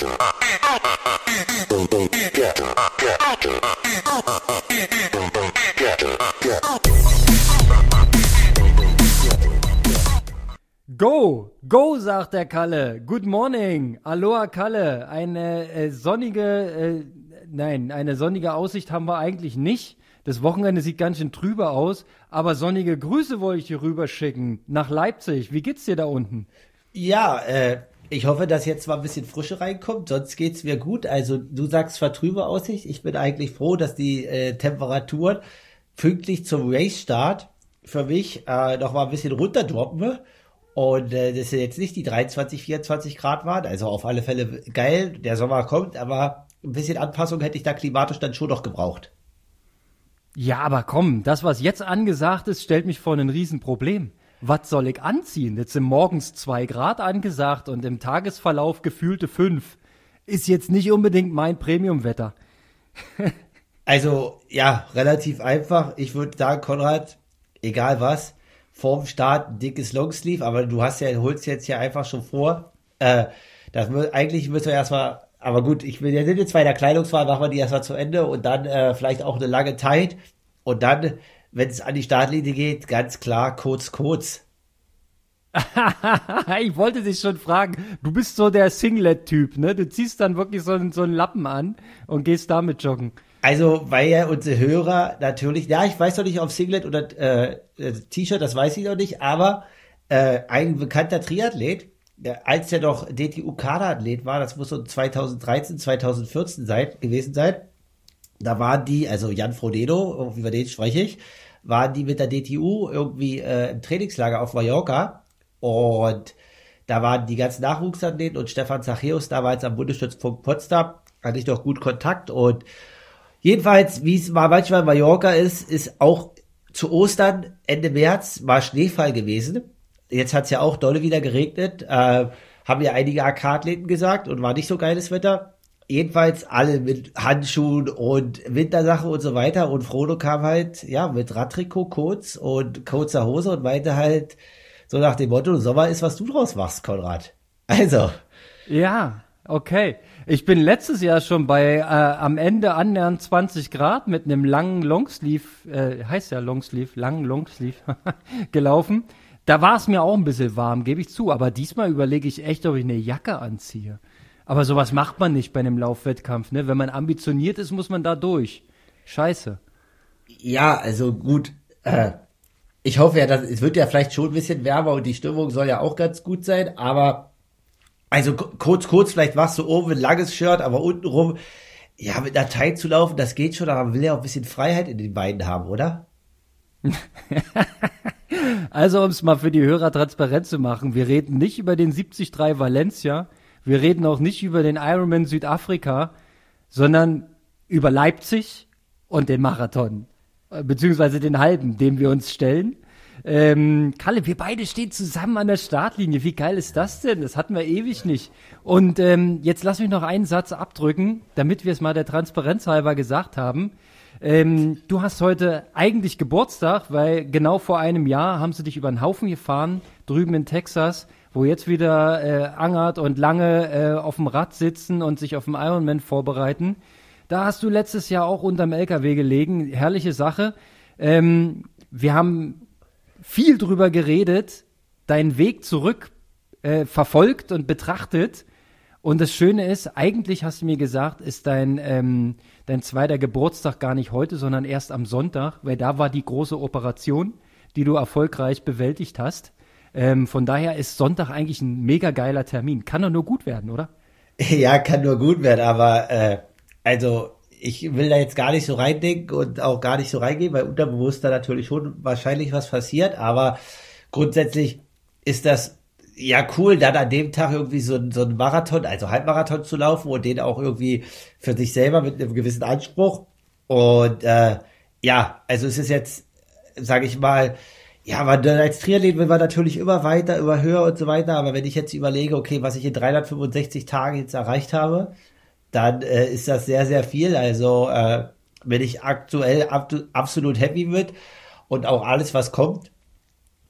Go, sagt der Kalle. Good morning. Aloha, Kalle. Eine sonnige Aussicht haben wir eigentlich nicht. Das Wochenende sieht ganz schön trüber aus, aber sonnige Grüße wollte ich dir rüberschicken nach Leipzig. Wie geht's dir da unten? Ja, ich hoffe, dass jetzt mal ein bisschen Frische reinkommt, sonst geht's mir gut. Also du sagst zwar trübe Aussicht, ich bin eigentlich froh, dass die Temperaturen pünktlich zum Race-Start für mich noch mal ein bisschen runterdroppen. Und das jetzt nicht die 23, 24 Grad waren, also auf alle Fälle geil, der Sommer kommt, aber ein bisschen Anpassung hätte ich da klimatisch dann schon noch gebraucht. Ja, aber komm, das, was jetzt angesagt ist, stellt mich vor ein Riesenproblem. Was soll ich anziehen? Jetzt sind morgens 2 Grad angesagt und im Tagesverlauf gefühlte 5. Ist jetzt nicht unbedingt mein Premiumwetter. Also, ja, relativ einfach. Ich würde sagen, Konrad, egal was, vorm Start ein dickes Longsleeve, aber du holst jetzt ja einfach schon vor. Eigentlich müssen wir erstmal, aber gut, wir sind jetzt bei der Kleidungswahl, machen wir die erstmal zu Ende und dann vielleicht auch eine lange Tight und dann, wenn es an die Startlinie geht, ganz klar kurz. Ich wollte dich schon fragen, du bist so der Singlet-Typ, ne? Du ziehst dann wirklich so einen Lappen an und gehst damit joggen. Also, weil ja unsere Hörer natürlich, ja, ich weiß noch nicht, ob Singlet oder T-Shirt, das weiß ich noch nicht, aber ein bekannter Triathlet, als der noch DTU-Kaderathlet war, das muss so 2013, 2014 gewesen sein, da waren die, also Jan Frodeno, über den spreche ich, waren die mit der DTU irgendwie im Trainingslager auf Mallorca und da waren die ganzen Nachwuchsathleten und Stefan Zachäus damals am Bundesstützpunkt Potsdam, hatte ich doch gut Kontakt und jedenfalls, wie es mal manchmal in Mallorca ist auch zu Ostern, Ende März, mal Schneefall gewesen. Jetzt hat es ja auch dolle wieder geregnet, haben ja einige AK-Athleten gesagt und war nicht so geiles Wetter. Jedenfalls alle mit Handschuhen und Wintersachen und so weiter und Frodo kam halt, ja, mit Radtrikot kurz und kurzer Hose und meinte halt so nach dem Motto, Sommer ist, was du draus machst, Konrad. Also. Ja, okay. Ich bin letztes Jahr schon bei am Ende annähernd 20 Grad mit einem langen Longsleeve, heißt ja Longsleeve, langen Longsleeve gelaufen. Da war es mir auch ein bisschen warm, gebe ich zu. Aber diesmal überlege ich echt, ob ich eine Jacke anziehe. Aber sowas macht man nicht bei einem Laufwettkampf, ne? Wenn man ambitioniert ist, muss man da durch. Scheiße. Ja, also gut. Ich hoffe ja, es wird ja vielleicht schon ein bisschen wärmer und die Stimmung soll ja auch ganz gut sein. Aber also kurz, vielleicht machst du oben ein langes Shirt, aber untenrum, ja, mit einer Tight zu laufen, das geht schon, aber man will ja auch ein bisschen Freiheit in den Beinen haben, oder? Also, um es mal für die Hörer transparent zu machen, wir reden nicht über den 73 Valencia, wir reden auch nicht über den Ironman Südafrika, sondern über Leipzig und den Marathon, beziehungsweise den halben, dem wir uns stellen. Kalle, wir beide stehen zusammen an der Startlinie. Wie geil ist das denn? Das hatten wir ewig nicht. Und jetzt lass mich noch einen Satz abdrücken, damit wir es mal der Transparenz halber gesagt haben. Du hast heute eigentlich Geburtstag, weil genau vor einem Jahr haben sie dich über den Haufen gefahren, drüben in Texas, wo jetzt wieder Angert und Lange auf dem Rad sitzen und sich auf dem Ironman vorbereiten. Da hast du letztes Jahr auch unterm LKW gelegen. Herrliche Sache. Wir haben viel drüber geredet, deinen Weg zurück verfolgt und betrachtet. Und das Schöne ist, eigentlich hast du mir gesagt, ist dein zweiter Geburtstag gar nicht heute, sondern erst am Sonntag, weil da war die große Operation, die du erfolgreich bewältigt hast. Von daher ist Sonntag eigentlich ein mega geiler Termin. Kann doch nur gut werden, oder? Ja, kann nur gut werden, aber also ich will da jetzt gar nicht so reindenken und auch gar nicht so reingehen, weil unterbewusst da natürlich schon wahrscheinlich was passiert, aber grundsätzlich ist das ja cool, dann an dem Tag irgendwie so ein Marathon, also Halbmarathon zu laufen und den auch irgendwie für sich selber mit einem gewissen Anspruch und ja, also es ist jetzt, sage ich mal, ja, als Triathlet will man natürlich immer weiter, immer höher und so weiter, aber wenn ich jetzt überlege, okay, was ich in 365 Tagen jetzt erreicht habe, dann ist das sehr, sehr viel. Also bin ich aktuell absolut happy mit und auch alles, was kommt.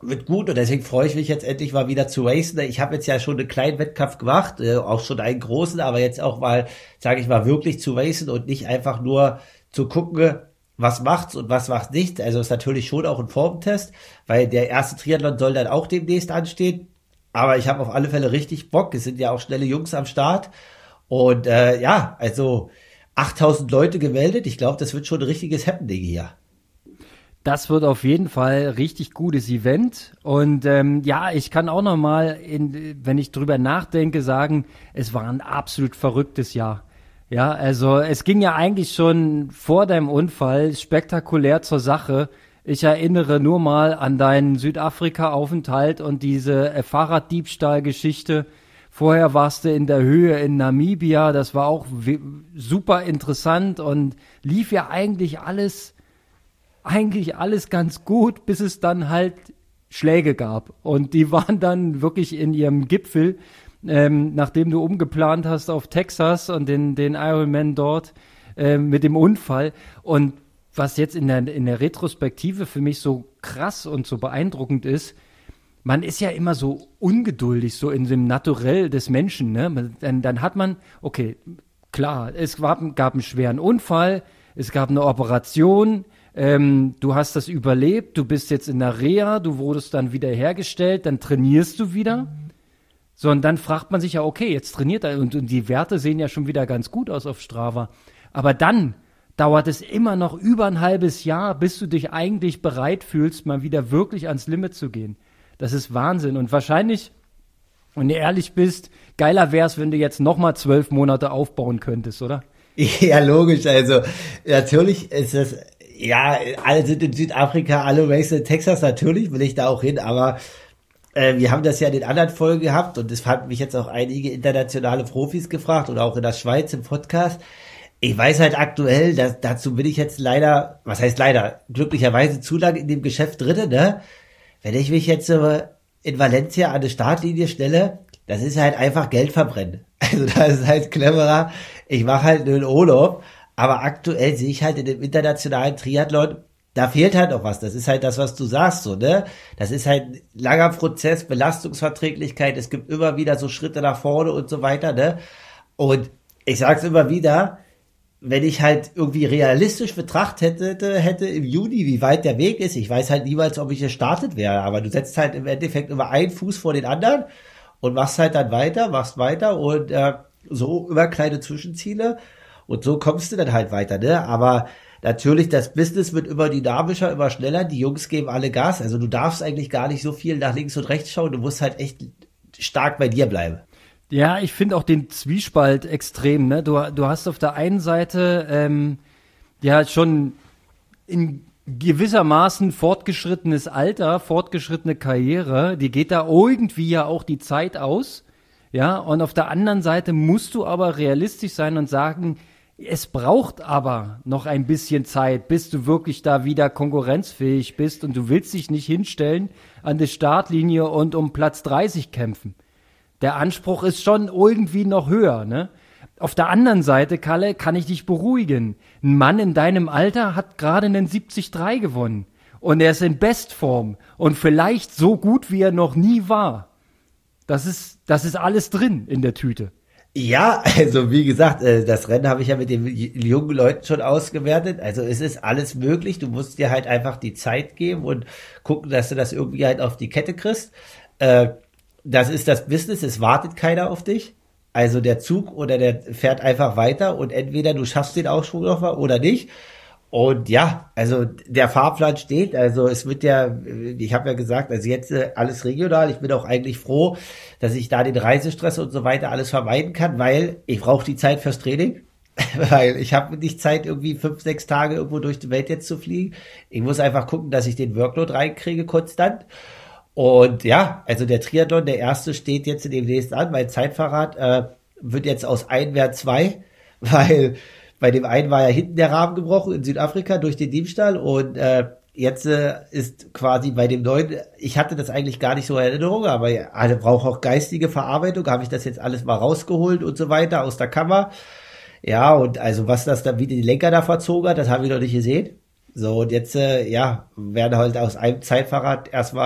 wird gut und deswegen freue ich mich jetzt endlich mal wieder zu racen. Ich habe jetzt ja schon einen kleinen Wettkampf gemacht, auch schon einen großen, aber jetzt auch mal, sage ich mal, wirklich zu racen und nicht einfach nur zu gucken, was macht's und was macht nicht. Also ist natürlich schon auch ein Formtest, weil der erste Triathlon soll dann auch demnächst anstehen. Aber ich habe auf alle Fälle richtig Bock. Es sind ja auch schnelle Jungs am Start. Und ja, also 8000 Leute gemeldet. Ich glaube, das wird schon ein richtiges Happening hier. Das wird auf jeden Fall richtig gutes Event. Und ja, ich kann auch noch mal, wenn ich drüber nachdenke, sagen, es war ein absolut verrücktes Jahr. Ja, also es ging ja eigentlich schon vor deinem Unfall spektakulär zur Sache. Ich erinnere nur mal an deinen Südafrika-Aufenthalt und diese Fahrraddiebstahl-Geschichte. Vorher warst du in der Höhe in Namibia. Das war auch super interessant und lief ja eigentlich alles ganz gut, bis es dann halt Schläge gab. Und die waren dann wirklich in ihrem Gipfel. Nachdem du umgeplant hast auf Texas und den Ironman dort mit dem Unfall. Und was jetzt in der Retrospektive für mich so krass und so beeindruckend ist, man ist ja immer so ungeduldig, so in dem Naturell des Menschen. Ne? Dann hat man, okay, klar, es gab einen schweren Unfall, es gab eine Operation, du hast das überlebt, du bist jetzt in der Reha, du wurdest dann wieder hergestellt, dann trainierst du wieder. So, und dann fragt man sich ja, okay, jetzt trainiert er und die Werte sehen ja schon wieder ganz gut aus auf Strava. Aber dann dauert es immer noch über ein halbes Jahr, bis du dich eigentlich bereit fühlst, mal wieder wirklich ans Limit zu gehen. Das ist Wahnsinn. Und wahrscheinlich, wenn du ehrlich bist, geiler wär's, wenn du jetzt nochmal 12 Monate aufbauen könntest, oder? Ja, logisch. Also natürlich ist das, ja, alle sind in Südafrika, alle racen in Texas, natürlich will ich da auch hin, aber wir haben das ja in den anderen Folgen gehabt und es haben mich jetzt auch einige internationale Profis gefragt oder auch in der Schweiz im Podcast. Ich weiß halt aktuell, dazu bin ich jetzt leider, was heißt leider, glücklicherweise zu lange in dem Geschäft drinne, ne? Wenn ich mich jetzt in Valencia an eine Startlinie stelle, das ist halt einfach Geld verbrennen. Also da ist halt cleverer, ich mache halt einen Urlaub, aber aktuell sehe ich halt in dem internationalen Triathlon, da fehlt halt noch was. Das ist halt das, was du sagst, so, ne? Das ist halt ein langer Prozess, Belastungsverträglichkeit. Es gibt immer wieder so Schritte nach vorne und so weiter, ne? Und ich sag's immer wieder, wenn ich halt irgendwie realistisch betrachtet hätte im Juni, wie weit der Weg ist, ich weiß halt niemals, ob ich gestartet wäre, aber du setzt halt im Endeffekt immer einen Fuß vor den anderen und machst halt dann machst weiter und so über kleine Zwischenziele und so kommst du dann halt weiter, ne? Aber natürlich, das Business wird immer dynamischer, immer schneller. Die Jungs geben alle Gas. Also du darfst eigentlich gar nicht so viel nach links und rechts schauen. Du musst halt echt stark bei dir bleiben. Ja, ich finde auch den Zwiespalt extrem. Ne? Du hast auf der einen Seite ja schon in gewissermaßen fortgeschrittenes Alter, fortgeschrittene Karriere. Die geht da irgendwie ja auch die Zeit aus. Ja, und auf der anderen Seite musst du aber realistisch sein und sagen, es braucht aber noch ein bisschen Zeit, bis du wirklich da wieder konkurrenzfähig bist und du willst dich nicht hinstellen an die Startlinie und um Platz 30 kämpfen. Der Anspruch ist schon irgendwie noch höher, ne? Auf der anderen Seite, Kalle, kann ich dich beruhigen. Ein Mann in deinem Alter hat gerade einen 73 gewonnen und er ist in Bestform und vielleicht so gut, wie er noch nie war. Das ist alles drin in der Tüte. Ja, also wie gesagt, das Rennen habe ich ja mit den jungen Leuten schon ausgewertet. Also es ist alles möglich. Du musst dir halt einfach die Zeit geben und gucken, dass du das irgendwie halt auf die Kette kriegst. Das ist das Business, es wartet keiner auf dich. Also der Zug oder der fährt einfach weiter und entweder du schaffst den Aufschwung noch mal oder nicht. Und ja, also der Fahrplan steht, also es wird ja, ich habe ja gesagt, also jetzt alles regional. Ich bin auch eigentlich froh, dass ich da den Reisestress und so weiter alles vermeiden kann, weil ich brauche die Zeit fürs Training, weil ich habe nicht Zeit, irgendwie 5, 6 Tage irgendwo durch die Welt jetzt zu fliegen. Ich muss einfach gucken, dass ich den Workload reinkriege konstant. Und ja, also der Triathlon, der erste steht jetzt demnächst an. Mein Zeitfahrrad wird jetzt aus 1 werden 2, weil bei dem einen war ja hinten der Rahmen gebrochen in Südafrika durch den Diebstahl und jetzt ist quasi bei dem neuen, ich hatte das eigentlich gar nicht so in Erinnerung, aber ja, alle brauchen auch geistige Verarbeitung, habe ich das jetzt alles mal rausgeholt und so weiter aus der Kammer. Ja, und also was das dann wieder die Lenker da verzogen hat, das haben wir noch nicht gesehen. So, und jetzt, ja, werden halt aus einem Zeitfahrrad erstmal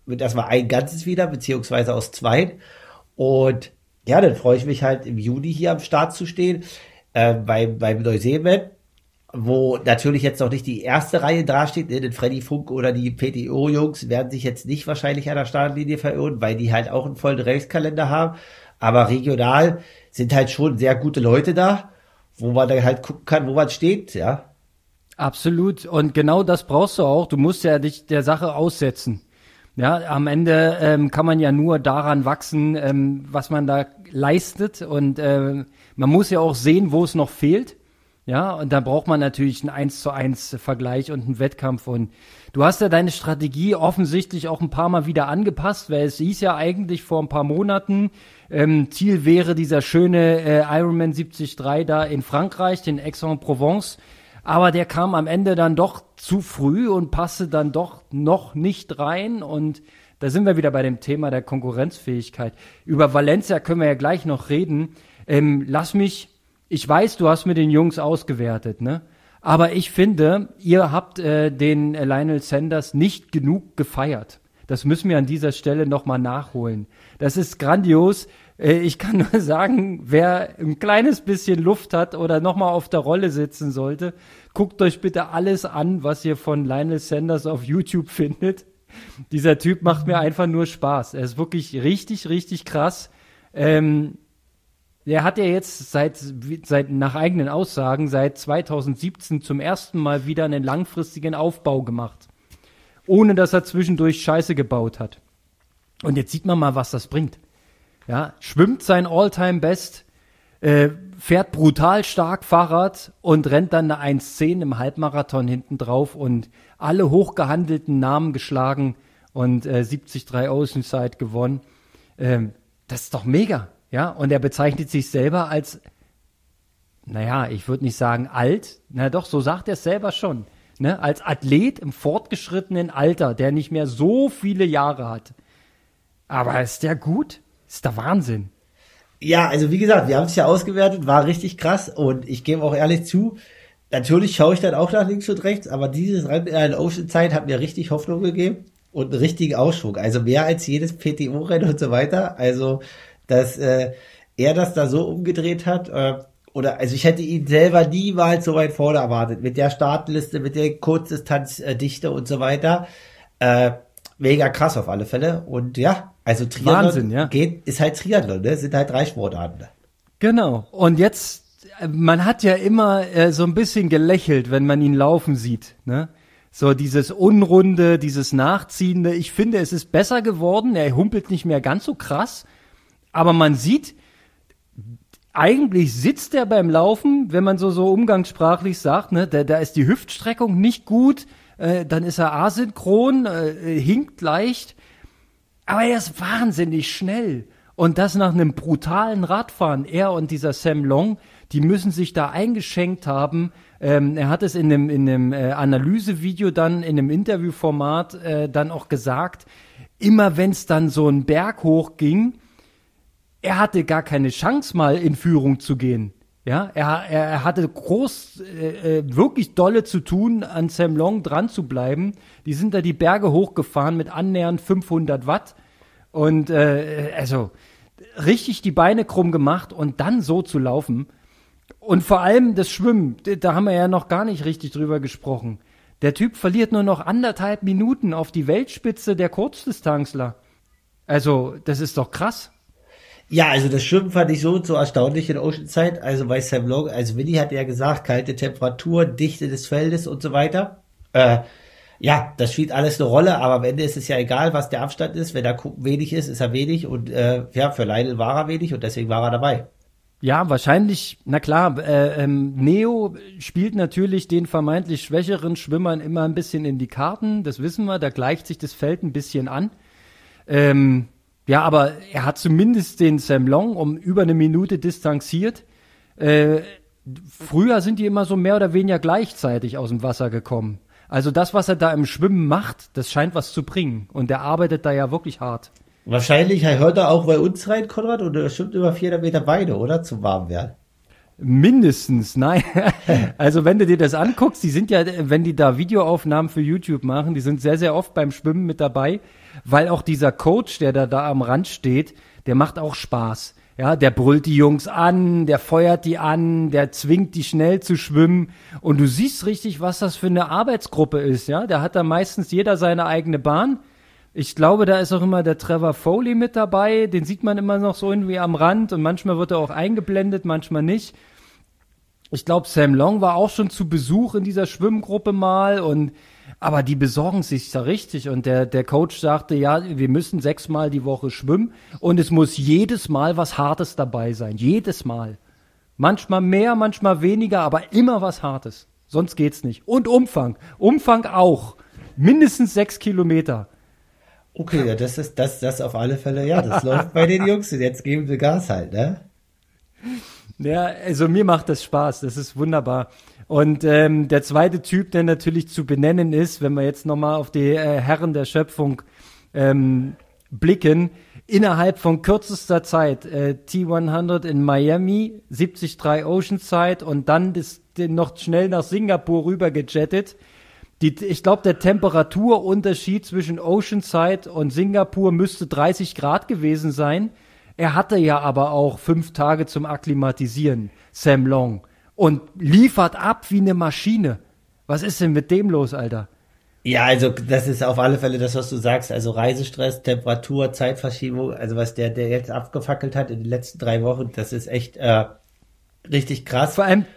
wird erstmal ein ganzes wieder, beziehungsweise aus zwei. Und ja, dann freue ich mich halt im Juni hier am Start zu stehen, beim Neuseeland, wo natürlich jetzt noch nicht die erste Reihe dasteht, ne? Den Freddy Funk oder die PTO-Jungs werden sich jetzt nicht wahrscheinlich an der Startlinie verirren, weil die halt auch einen vollen Racekalender haben. Aber regional sind halt schon sehr gute Leute da, wo man dann halt gucken kann, wo man steht, ja. Absolut. Und genau das brauchst du auch. Du musst ja dich der Sache aussetzen. Ja, am Ende kann man ja nur daran wachsen, was man da leistet. Und man muss ja auch sehen, wo es noch fehlt. Ja, und da braucht man natürlich einen 1:1 Vergleich und einen Wettkampf. Und du hast ja deine Strategie offensichtlich auch ein paar Mal wieder angepasst, weil es hieß ja eigentlich vor ein paar Monaten, Ziel wäre dieser schöne Ironman 73 da in Frankreich, den Aix-en-Provence. Aber der kam am Ende dann doch zu früh und passte dann doch noch nicht rein. Und da sind wir wieder bei dem Thema der Konkurrenzfähigkeit. Über Valencia können wir ja gleich noch reden. Ich weiß, du hast mit den Jungs ausgewertet, ne? Aber ich finde, ihr habt den Lionel Sanders nicht genug gefeiert. Das müssen wir an dieser Stelle nochmal nachholen. Das ist grandios. Ich kann nur sagen, wer ein kleines bisschen Luft hat oder nochmal auf der Rolle sitzen sollte, guckt euch bitte alles an, was ihr von Lionel Sanders auf YouTube findet. Dieser Typ macht mir einfach nur Spaß. Er ist wirklich richtig, richtig krass. Der hat ja jetzt seit nach eigenen Aussagen seit 2017 zum ersten Mal wieder einen langfristigen Aufbau gemacht. Ohne dass er zwischendurch Scheiße gebaut hat. Und jetzt sieht man mal, was das bringt. Ja, schwimmt sein All-Time-Best, fährt brutal stark Fahrrad und rennt dann eine 1:10 im Halbmarathon hinten drauf und alle hochgehandelten Namen geschlagen und 73 Oceanside gewonnen. Das ist doch mega, ja. Und er bezeichnet sich selber als, naja, ich würde nicht sagen alt, na doch, so sagt er es selber schon, ne, als Athlet im fortgeschrittenen Alter, der nicht mehr so viele Jahre hat. Aber ist der gut? Ist der Wahnsinn. Ja, also wie gesagt, wir haben es ja ausgewertet, war richtig krass und ich gebe auch ehrlich zu, natürlich schaue ich dann auch nach links und rechts, aber dieses Rennen in Oceanside hat mir richtig Hoffnung gegeben und einen richtigen Ausschwung, also mehr als jedes PTO-Rennen und so weiter, also dass er das da so umgedreht hat, also ich hätte ihn selber niemals so weit vorne erwartet, mit der Startliste, mit der Kurzdistanzdichte und so weiter, mega krass auf alle Fälle und ja, also Triathlon Wahnsinn, ja. Ist halt Triathlon, ne? Sind halt 3 Sportarten. Genau. Und jetzt, man hat ja immer so ein bisschen gelächelt, wenn man ihn laufen sieht, ne? So dieses Unrunde, dieses Nachziehende. Ich finde, es ist besser geworden. Er humpelt nicht mehr ganz so krass. Aber man sieht, eigentlich sitzt er beim Laufen, wenn man so umgangssprachlich sagt, ne? Da ist die Hüftstreckung nicht gut. Dann ist er asynchron, hinkt leicht. Aber er ist wahnsinnig schnell. Und das nach einem brutalen Radfahren. Er und dieser Sam Long, die müssen sich da eingeschenkt haben. Er hat es in einem Analysevideo dann, in einem Interviewformat dann auch gesagt, immer wenn es dann so einen Berg hoch ging, er hatte gar keine Chance mal in Führung zu gehen. Ja, er hatte wirklich dolle zu tun, an Sam Long dran zu bleiben. Die sind da die Berge hochgefahren mit annähernd 500 Watt und also richtig die Beine krumm gemacht und dann so zu laufen. Und vor allem das Schwimmen, da haben wir ja noch gar nicht richtig drüber gesprochen. Der Typ verliert nur noch 1,5 Minuten auf die Weltspitze der Kurzdistanzler. Also, das ist doch krass. Ja, also das Schwimmen fand ich so erstaunlich in Oceanside. Also bei Sam Long, also Willi hat ja gesagt, kalte Temperatur, Dichte des Feldes und so weiter. Ja, das spielt alles eine Rolle, aber am Ende ist es ja egal, was der Abstand ist. Wenn er wenig ist er wenig und ja, für Lionel war er wenig und deswegen war er dabei. Ja, wahrscheinlich, na klar, Neo spielt natürlich den vermeintlich schwächeren Schwimmern immer ein bisschen in die Karten, das wissen wir, da gleicht sich das Feld ein bisschen an. Ja, aber er hat zumindest den Sam Long um über eine Minute distanziert. Früher sind die immer so mehr oder weniger gleichzeitig aus dem Wasser gekommen. Also das, was er da im Schwimmen macht, das scheint was zu bringen. Und er arbeitet da ja wirklich hart. Wahrscheinlich hört er auch bei uns rein, Konrad, und er schwimmt über 400 Meter Beine, oder? Zum Warmwerden. Mindestens, nein. Also wenn du dir das anguckst, die sind ja, wenn die da Videoaufnahmen für YouTube machen, die sind sehr, sehr oft beim Schwimmen mit dabei, weil auch dieser Coach, der da am Rand steht, der macht auch Spaß. Ja, der brüllt die Jungs an, der feuert die an, der zwingt die schnell zu schwimmen und du siehst richtig, was das für eine Arbeitsgruppe ist, ja. Da hat da meistens jeder seine eigene Bahn. Ich glaube, da ist auch immer der Trevor Foley mit dabei, den sieht man immer noch so irgendwie am Rand und manchmal wird er auch eingeblendet, manchmal nicht. Ich glaube, Sam Long war auch schon zu Besuch in dieser Schwimmgruppe mal aber die besorgen sich da richtig und der Coach sagte, ja, wir müssen 6-mal die Woche schwimmen und es muss jedes Mal was Hartes dabei sein, jedes Mal. Manchmal mehr, manchmal weniger, aber immer was Hartes, sonst geht's nicht. Und Umfang auch, mindestens 6 Kilometer. Okay, ja, das auf alle Fälle, ja, das läuft bei den Jungs und jetzt geben sie Gas halt, ne? Ja, also mir macht das Spaß, das ist wunderbar. Und der zweite Typ, der natürlich zu benennen ist, wenn wir jetzt nochmal auf die Herren der Schöpfung blicken, innerhalb von kürzester Zeit T100 in Miami, 73 Oceanside und dann noch schnell nach Singapur rüber gejettet. Ich glaube, der Temperaturunterschied zwischen Oceanside und Singapur müsste 30 Grad gewesen sein. Er hatte ja aber auch 5 Tage zum Akklimatisieren, Sam Long, und liefert ab wie eine Maschine. Was ist denn mit dem los, Alter? Ja, also das ist auf alle Fälle das, was du sagst. Also Reisestress, Temperatur, Zeitverschiebung, also was der jetzt abgefackelt hat in den letzten 3 Wochen, das ist echt richtig krass. Vor allem,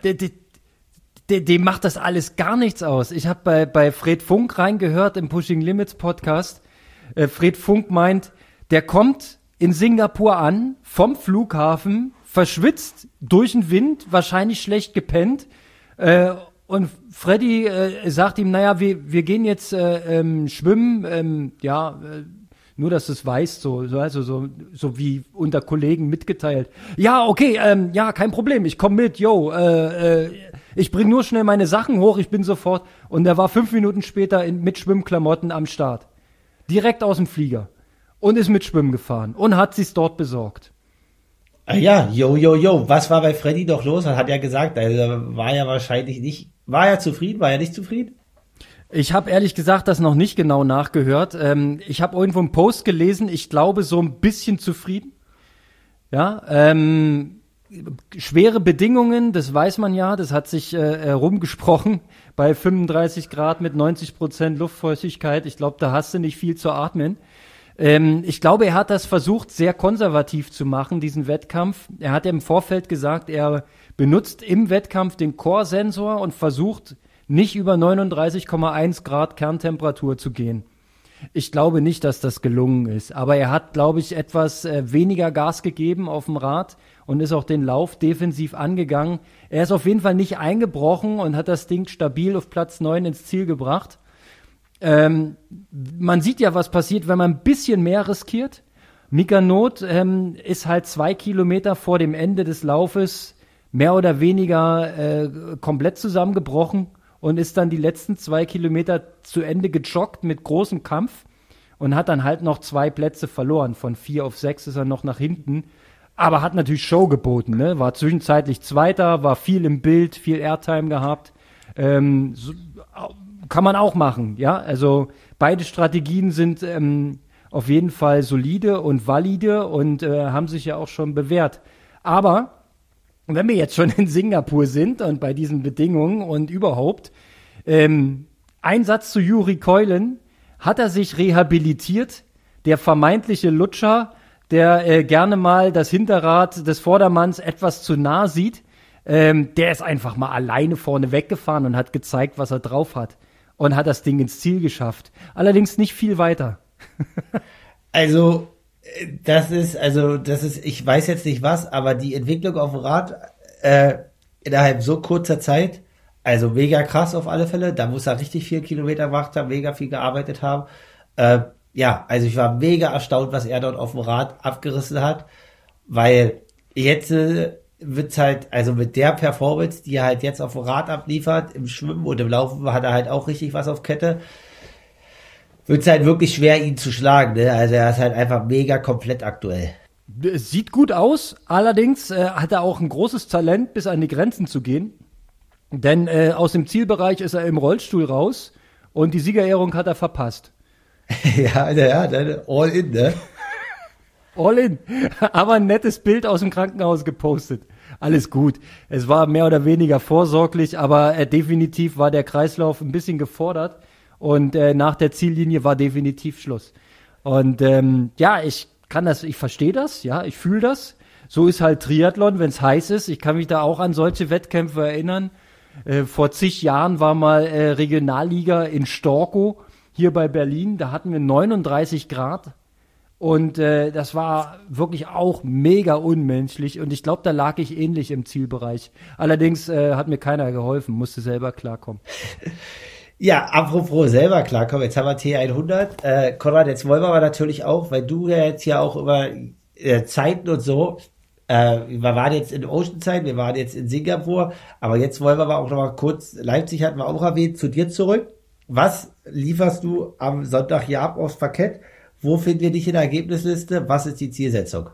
dem macht das alles gar nichts aus. Ich habe bei Fred Funk reingehört im Pushing Limits Podcast. Fred Funk meint, der kommt in Singapur an, vom Flughafen, verschwitzt, durch den Wind, wahrscheinlich schlecht gepennt. Und Freddy sagt ihm, naja, wir gehen jetzt schwimmen, nur dass du es weißt, so wie unter Kollegen mitgeteilt. Ja, okay, ja, kein Problem, ich komme mit, ich bring nur schnell meine Sachen hoch, ich bin sofort. Und er war 5 Minuten später mit Schwimmklamotten am Start. Direkt aus dem Flieger. Und ist mit Schwimmen gefahren und hat sich's dort besorgt. Ja, was war bei Freddy doch los? Hat er gesagt, also war er wahrscheinlich nicht, war er zufrieden, war er nicht zufrieden? Ich habe ehrlich gesagt das noch nicht genau nachgehört. Ich habe irgendwo einen Post gelesen, ich glaube so ein bisschen zufrieden. Ja, schwere Bedingungen, das weiß man ja, das hat sich rumgesprochen, bei 35 Grad mit 90% Luftfeuchtigkeit. Ich glaube, da hast du nicht viel zu atmen. Ich glaube, er hat das versucht, sehr konservativ zu machen, diesen Wettkampf. Er hat ja im Vorfeld gesagt, er benutzt im Wettkampf den Core-Sensor und versucht, nicht über 39,1 Grad Kerntemperatur zu gehen. Ich glaube nicht, dass das gelungen ist. Aber er hat, glaube ich, etwas weniger Gas gegeben auf dem Rad und ist auch den Lauf defensiv angegangen. Er ist auf jeden Fall nicht eingebrochen und hat das Ding stabil auf Platz 9 ins Ziel gebracht. Man sieht ja, was passiert, wenn man ein bisschen mehr riskiert. Mika Not ist halt 2 Kilometer vor dem Ende des Laufes mehr oder weniger komplett zusammengebrochen und ist dann die letzten 2 Kilometer zu Ende gejoggt mit großem Kampf und hat dann halt noch 2 Plätze verloren. Von 4 auf 6 ist er noch nach hinten, aber hat natürlich Show geboten, ne? War zwischenzeitlich Zweiter, war viel im Bild, viel Airtime gehabt. Kann man auch machen, ja. Also beide Strategien sind auf jeden Fall solide und valide und haben sich ja auch schon bewährt. Aber wenn wir jetzt schon in Singapur sind und bei diesen Bedingungen und überhaupt, ein Satz zu Juri Keulen, hat er sich rehabilitiert, der vermeintliche Lutscher, der gerne mal das Hinterrad des Vordermanns etwas zu nah sieht, der ist einfach mal alleine vorne weggefahren und hat gezeigt, was er drauf hat. Und hat das Ding ins Ziel geschafft. Allerdings nicht viel weiter. Also, das ist, ich weiß jetzt nicht was, aber die Entwicklung auf dem Rad innerhalb so kurzer Zeit, also mega krass auf alle Fälle. Da muss er richtig viel Kilometer gemacht haben, mega viel gearbeitet haben. Also ich war mega erstaunt, was er dort auf dem Rad abgerissen hat, weil jetzt wird's halt, also mit der Performance, die er halt jetzt auf dem Rad abliefert, im Schwimmen und im Laufen hat er halt auch richtig was auf Kette, wird's halt wirklich schwer, ihn zu schlagen, ne? Also er ist halt einfach mega komplett aktuell. Es sieht gut aus, allerdings hat er auch ein großes Talent, bis an die Grenzen zu gehen. Denn aus dem Zielbereich ist er im Rollstuhl raus und die Siegerehrung hat er verpasst. Ja, dann all in, ne? All in. Aber ein nettes Bild aus dem Krankenhaus gepostet. Alles gut. Es war mehr oder weniger vorsorglich, aber definitiv war der Kreislauf ein bisschen gefordert. Und nach der Ziellinie war definitiv Schluss. Und ich verstehe das, ja, ich fühle das. So ist halt Triathlon, wenn es heiß ist. Ich kann mich da auch an solche Wettkämpfe erinnern. Vor zig Jahren war mal Regionalliga in Storkow hier bei Berlin. Da hatten wir 39 Grad. Und das war wirklich auch mega unmenschlich. Und ich glaube, da lag ich ähnlich im Zielbereich. Allerdings hat mir keiner geholfen, musste selber klarkommen. Ja, apropos selber klarkommen, jetzt haben wir T100. Konrad, jetzt wollen wir aber natürlich auch, weil du ja jetzt ja auch über Zeiten und so, wir waren jetzt in Oceanside, wir waren jetzt in Singapur, aber jetzt wollen wir aber auch noch mal kurz, Leipzig hatten wir auch erwähnt, zu dir zurück. Was lieferst du am Sonntag hier ab aufs Parkett? Wo finden wir dich in der Ergebnisliste? Was ist die Zielsetzung?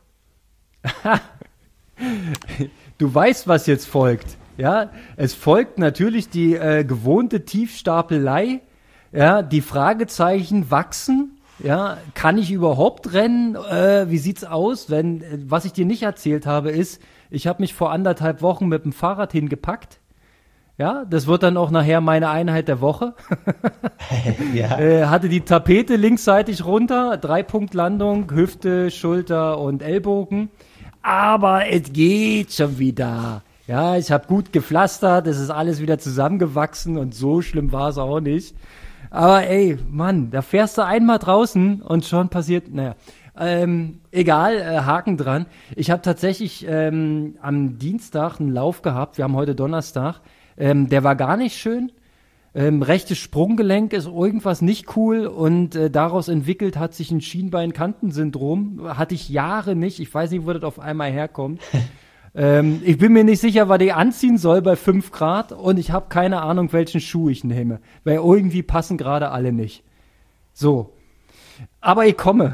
Du weißt, was jetzt folgt. Ja, es folgt natürlich die gewohnte Tiefstapelei. Ja, die Fragezeichen wachsen. Ja, kann ich überhaupt rennen? Wie sieht's aus? Was ich dir nicht erzählt habe, ist, ich habe mich vor 1,5 Wochen mit dem Fahrrad hingepackt. Ja, das wird dann auch nachher meine Einheit der Woche. Ja. Hatte die Tapete linksseitig runter, 3-Punkt-Landung, Hüfte, Schulter und Ellbogen. Aber es geht schon wieder. Ja, ich habe gut gepflastert, es ist alles wieder zusammengewachsen und so schlimm war es auch nicht. Aber ey, Mann, da fährst du einmal draußen und schon passiert, egal, Haken dran. Ich habe tatsächlich am Dienstag einen Lauf gehabt, wir haben heute Donnerstag, der war gar nicht schön. Rechtes Sprunggelenk ist irgendwas nicht cool und daraus entwickelt hat sich ein Schienbein-Kanten-Syndrom. Hatte ich Jahre nicht, ich weiß nicht, wo das auf einmal herkommt. Ich bin mir nicht sicher, was ich anziehen soll bei 5 Grad und ich habe keine Ahnung, welchen Schuh ich nehme, weil irgendwie passen gerade alle nicht. So, aber ich komme.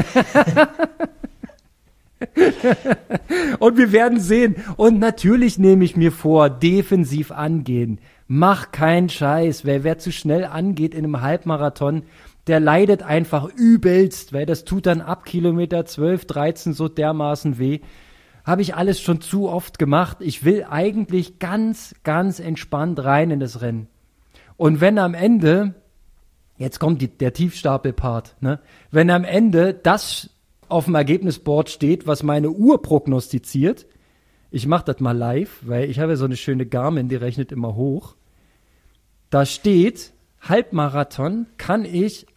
Und wir werden sehen. Und natürlich nehme ich mir vor, defensiv angehen. Mach keinen Scheiß. Wer zu schnell angeht in einem Halbmarathon, der leidet einfach übelst, weil das tut dann ab Kilometer 12, 13 so dermaßen weh. Habe ich alles schon zu oft gemacht. Ich will eigentlich ganz, ganz entspannt rein in das Rennen. Und wenn am Ende, jetzt kommt der Tiefstapel-Part, ne? Wenn am Ende das auf dem Ergebnisboard steht, was meine Uhr prognostiziert, ich mache das mal live, weil ich habe ja so eine schöne Garmin, die rechnet immer hoch. Da steht, Halbmarathon kann ich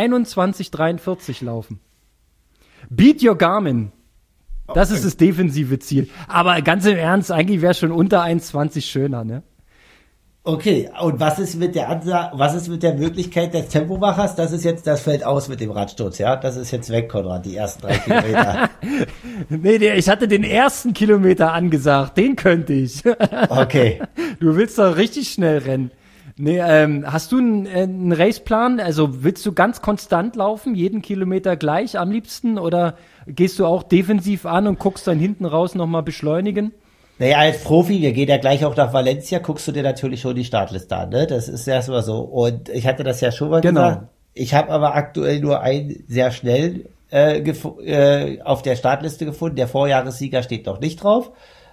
1:21:43 laufen. Beat your Garmin. Das ist das defensive Ziel. Aber ganz im Ernst, eigentlich wäre schon unter 1:20 schöner, ne? Okay, und was ist mit der Möglichkeit des Tempomachers? Das fällt aus mit dem Radsturz, ja? Das ist jetzt weg, Konrad, die ersten 3 Kilometer. Nee, ich hatte den ersten Kilometer angesagt, den könnte ich. Okay. Du willst doch richtig schnell rennen. Nee, hast du einen Raceplan? Also willst du ganz konstant laufen, jeden Kilometer gleich am liebsten? Oder gehst du auch defensiv an und guckst dann hinten raus nochmal beschleunigen? Naja, als Profi, wir gehen ja gleich auch nach Valencia, guckst du dir natürlich schon die Startliste an, ne? Das ist erstmal so. Und ich hatte das ja schon mal gesagt. Ich habe aber aktuell nur einen sehr schnell auf der Startliste gefunden. Der Vorjahressieger steht noch nicht drauf,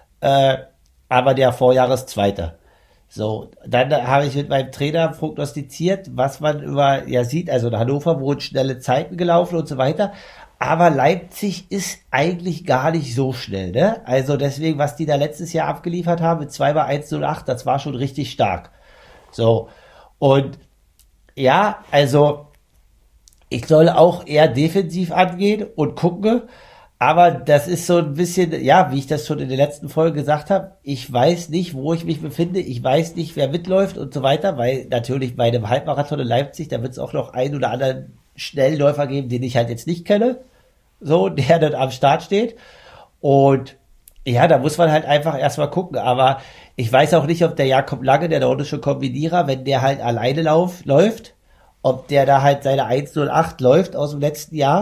aber der Vorjahreszweiter. So, dann habe ich mit meinem Trainer prognostiziert, was man sieht. Also in Hannover wurden schnelle Zeiten gelaufen und so weiter. Aber Leipzig ist eigentlich gar nicht so schnell, ne? Also deswegen, was die da letztes Jahr abgeliefert haben mit 2x1:08, das war schon richtig stark. So. Und ja, also ich soll auch eher defensiv angehen und gucken. Aber das ist so ein bisschen, ja, wie ich das schon in der letzten Folge gesagt habe, ich weiß nicht, wo ich mich befinde, ich weiß nicht, wer mitläuft und so weiter, weil natürlich bei einem Halbmarathon in Leipzig, da wird es auch noch einen oder anderen Schnellläufer geben, den ich halt jetzt nicht kenne, so, der dort am Start steht. Und ja, da muss man halt einfach erstmal gucken, aber ich weiß auch nicht, ob der Jakob Lange, der nordische Kombinierer, wenn der halt alleine läuft, ob der da halt seine 1:08 läuft aus dem letzten Jahr.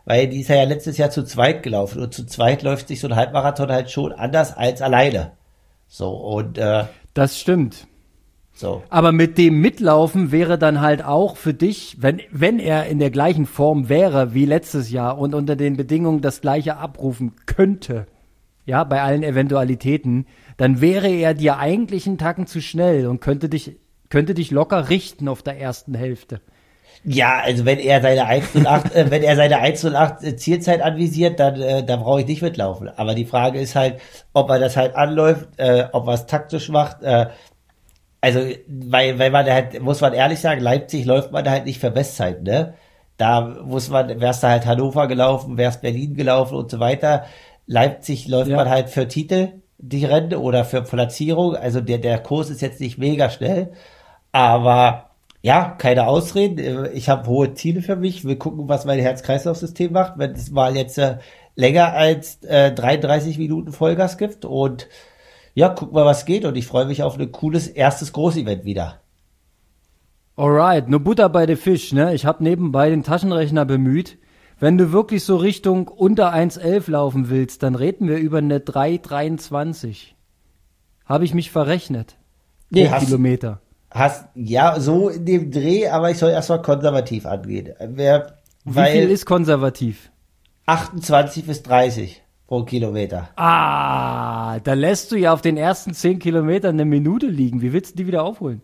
weil die ist ja letztes Jahr zu zweit gelaufen und zu zweit läuft sich so ein Halbmarathon halt schon anders als alleine. So, und das stimmt. so. Aber mit dem Mitlaufen wäre dann halt auch für dich, wenn er in der gleichen Form wäre wie letztes Jahr und unter den Bedingungen das gleiche abrufen könnte, ja, bei allen Eventualitäten, dann wäre er dir eigentlich einen Tacken zu schnell und könnte dich locker richten auf der ersten Hälfte. Ja, also wenn er seine 1:08, wenn er seine 1:08 Zielzeit anvisiert, dann brauche ich nicht mitlaufen. Aber die Frage ist halt, ob er das halt anläuft, ob er es taktisch macht. Also, weil man halt, muss man ehrlich sagen, Leipzig läuft man halt nicht für Bestzeit, ne? Da wär's da halt Hannover gelaufen, wär's Berlin gelaufen und so weiter. Leipzig läuft man halt für Titel, die Rennen oder für Platzierung. Also der Kurs ist jetzt nicht mega schnell, aber ja, keine Ausreden. Ich habe hohe Ziele für mich. Wir gucken, was mein Herz-Kreislauf-System macht, wenn es mal jetzt länger als 33 Minuten Vollgas gibt. Und ja, gucken wir, was geht. Und ich freue mich auf ein cooles erstes Großevent wieder. Alright, nur Butter bei den Fisch, ne? Ich habe nebenbei den Taschenrechner bemüht. Wenn du wirklich so Richtung unter 1,11 laufen willst, dann reden wir über eine 3,23. Habe ich mich verrechnet? Nee, pro Kilometer. Ja, so in dem Dreh, aber ich soll erstmal konservativ angehen. Wie viel ist konservativ? 28 bis 30 pro Kilometer. Ah, da lässt du ja auf den ersten 10 Kilometern eine Minute liegen. Wie willst du die wieder aufholen?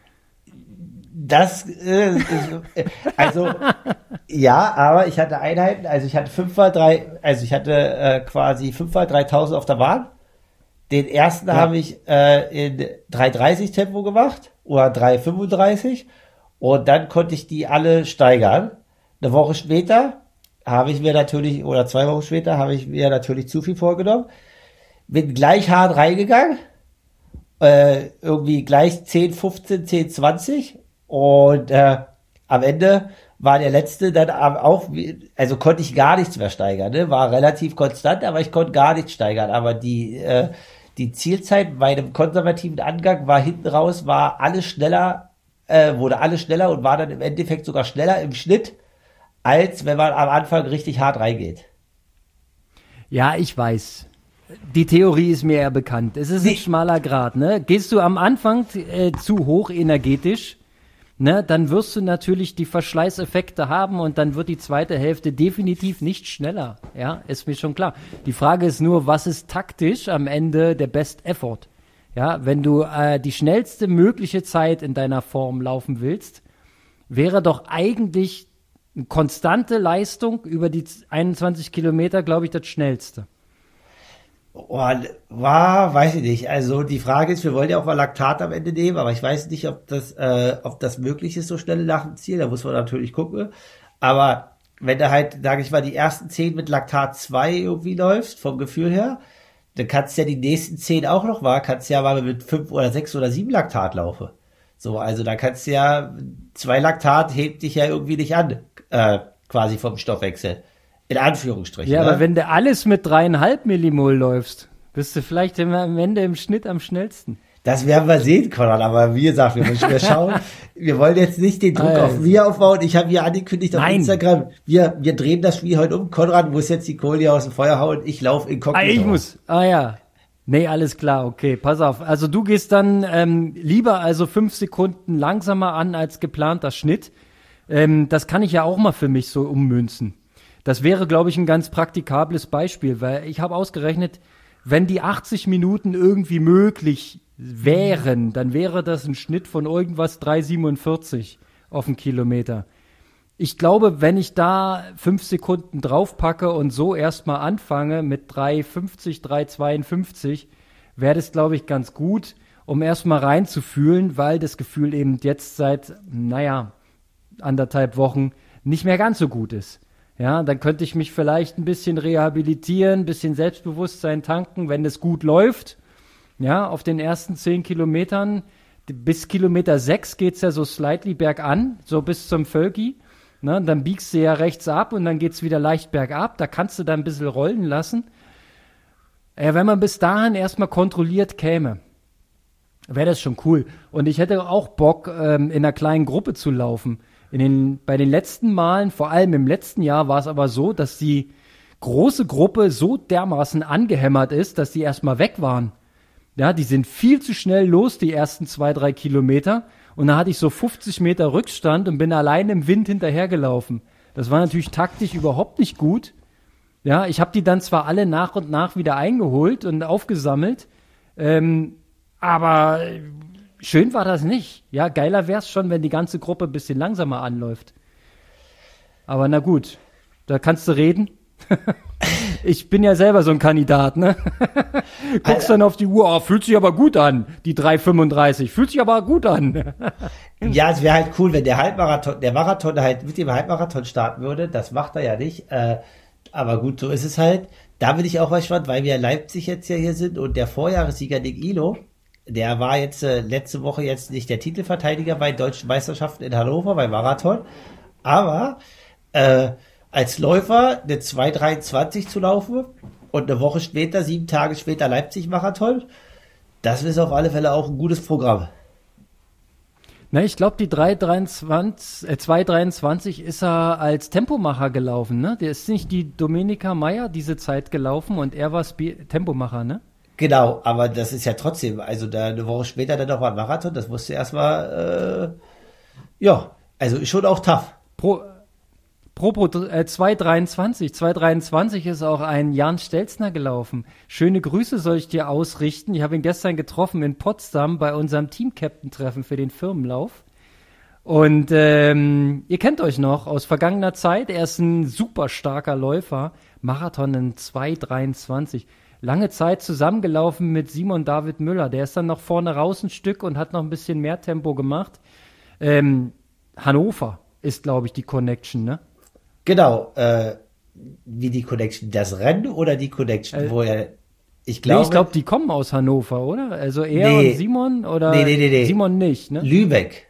Also, ja, aber ich hatte Einheiten, also ich hatte 5x3, also ich hatte quasi 5x3000 auf der Bahn. Den ersten habe ich in 3,30 Tempo gemacht oder 3,35 und dann konnte ich die alle steigern. Eine Woche später habe ich mir natürlich, oder 2 Wochen später habe ich mir natürlich zu viel vorgenommen. Bin gleich hart reingegangen, irgendwie gleich 10, 15, 10, 20 und am Ende war der letzte dann auch, also konnte ich gar nichts mehr steigern, ne? War relativ konstant, aber ich konnte gar nichts steigern, aber die Zielzeit bei einem konservativen Angang war hinten raus, war alles schneller, wurde alles schneller und war dann im Endeffekt sogar schneller im Schnitt, als wenn man am Anfang richtig hart reingeht. Ja, ich weiß. Die Theorie ist mir ja bekannt. Es ist ein schmaler Grat, ne? Gehst du am Anfang zu hoch energetisch, ne, dann wirst du natürlich die Verschleißeffekte haben und dann wird die zweite Hälfte definitiv nicht schneller. Ja, ist mir schon klar. Die Frage ist nur, was ist taktisch am Ende der Best Effort? Ja, wenn du die schnellste mögliche Zeit in deiner Form laufen willst, wäre doch eigentlich eine konstante Leistung über die 21 Kilometer, glaube ich, das schnellste. Weiß ich nicht. Also die Frage ist, wir wollen ja auch mal Laktat am Ende nehmen, aber ich weiß nicht, ob das möglich ist, so schnell nach dem Ziel. Da muss man natürlich gucken. Aber wenn du halt, sage ich mal, die ersten 10 mit Laktat 2 irgendwie läufst, vom Gefühl her, dann kannst du ja die nächsten 10 auch noch kannst ja mal mit 5 oder 6 oder 7 Laktat laufen. So, also da kannst du ja, 2 Laktat hebt dich ja irgendwie nicht an, quasi vom Stoffwechsel. In Anführungsstrichen. Ja, aber wenn du alles mit 3,5 Millimol läufst, bist du vielleicht am Ende im Schnitt am schnellsten. Das werden wir sehen, Konrad, aber wie gesagt, wir schauen, wir wollen jetzt nicht den Druck auf mir aufbauen. Ich habe hier angekündigt auf Instagram, wir drehen das Spiel heute um. Konrad muss jetzt die Kohle aus dem Feuer hauen, ich laufe inkognito. Ich muss, ja. Nee, alles klar, okay, pass auf. Also du gehst dann lieber also 5 Sekunden langsamer an als geplanter Schnitt. Das kann ich ja auch mal für mich so ummünzen. Das wäre, glaube ich, ein ganz praktikables Beispiel, weil ich habe ausgerechnet, wenn die 80 Minuten irgendwie möglich wären, dann wäre das ein Schnitt von irgendwas 3,47 auf den Kilometer. Ich glaube, wenn ich da 5 Sekunden draufpacke und so erstmal anfange mit 3,50, 3,52, wäre das, glaube ich, ganz gut, um erstmal reinzufühlen, weil das Gefühl eben jetzt seit, 1,5 Wochen nicht mehr ganz so gut ist. Ja, dann könnte ich mich vielleicht ein bisschen rehabilitieren, ein bisschen Selbstbewusstsein tanken, wenn es gut läuft. Ja, auf den ersten 10 Kilometern, bis Kilometer 6 geht's ja so slightly bergan, so bis zum Völki. Ne, dann biegst du ja rechts ab und dann geht's wieder leicht bergab. Da kannst du dann ein bisschen rollen lassen. Wenn man bis dahin erstmal kontrolliert käme, wäre das schon cool. Und ich hätte auch Bock, in einer kleinen Gruppe zu laufen. Bei den letzten Malen, vor allem im letzten Jahr, war es aber so, dass die große Gruppe so dermaßen angehämmert ist, dass die erstmal weg waren. Ja, die sind viel zu schnell los, die ersten 2-3 Kilometer. Und da hatte ich so 50 Meter Rückstand und bin allein im Wind hinterhergelaufen. Das war natürlich taktisch überhaupt nicht gut. Ja, ich habe die dann zwar alle nach und nach wieder eingeholt und aufgesammelt, aber schön war das nicht. Ja, geiler wär's schon, wenn die ganze Gruppe ein bisschen langsamer anläuft. Aber na gut, da kannst du reden. Ich bin ja selber so ein Kandidat, ne? Guckst dann auf die Uhr, oh, fühlt sich aber gut an, die 3,35, fühlt sich aber gut an. Ja, es wäre halt cool, wenn der Marathon halt mit dem Halbmarathon starten würde. Das macht er ja nicht. Aber gut, so ist es halt. Da bin ich auch mal gespannt, weil wir in Leipzig jetzt ja hier sind und der Vorjahressieger Nick Ilo, der war jetzt letzte Woche jetzt nicht der Titelverteidiger bei deutschen Meisterschaften in Hannover beim Marathon, aber als Läufer eine 2,23 zu laufen und eine Woche später, 7 Tage später Leipzig-Marathon, das ist auf alle Fälle auch ein gutes Programm. Na, ich glaube, die 2,23 ist er als Tempomacher gelaufen, ne? Der ist nicht die Domenica Meyer diese Zeit gelaufen und er war Tempomacher, ne? Genau, aber das ist ja trotzdem, also da eine Woche später dann noch mal ein Marathon, das musste erstmal, also ist schon auch tough. 2,23 ist auch ein Jan Stelzner gelaufen. Schöne Grüße soll ich dir ausrichten. Ich habe ihn gestern getroffen in Potsdam bei unserem Team-Captain-Treffen für den Firmenlauf. Und ihr kennt euch noch aus vergangener Zeit. Er ist ein super starker Läufer. Marathon in 2,23. Lange Zeit zusammengelaufen mit Simon David Müller. Der ist dann noch vorne raus ein Stück und hat noch ein bisschen mehr Tempo gemacht. Hannover ist, glaube ich, die Connection, ne? Genau, wie die Connection, das Rennen oder die Connection, wo er, ich glaube, die kommen aus Hannover, oder? Also er und Simon oder nee. Simon nicht, ne? Lübeck.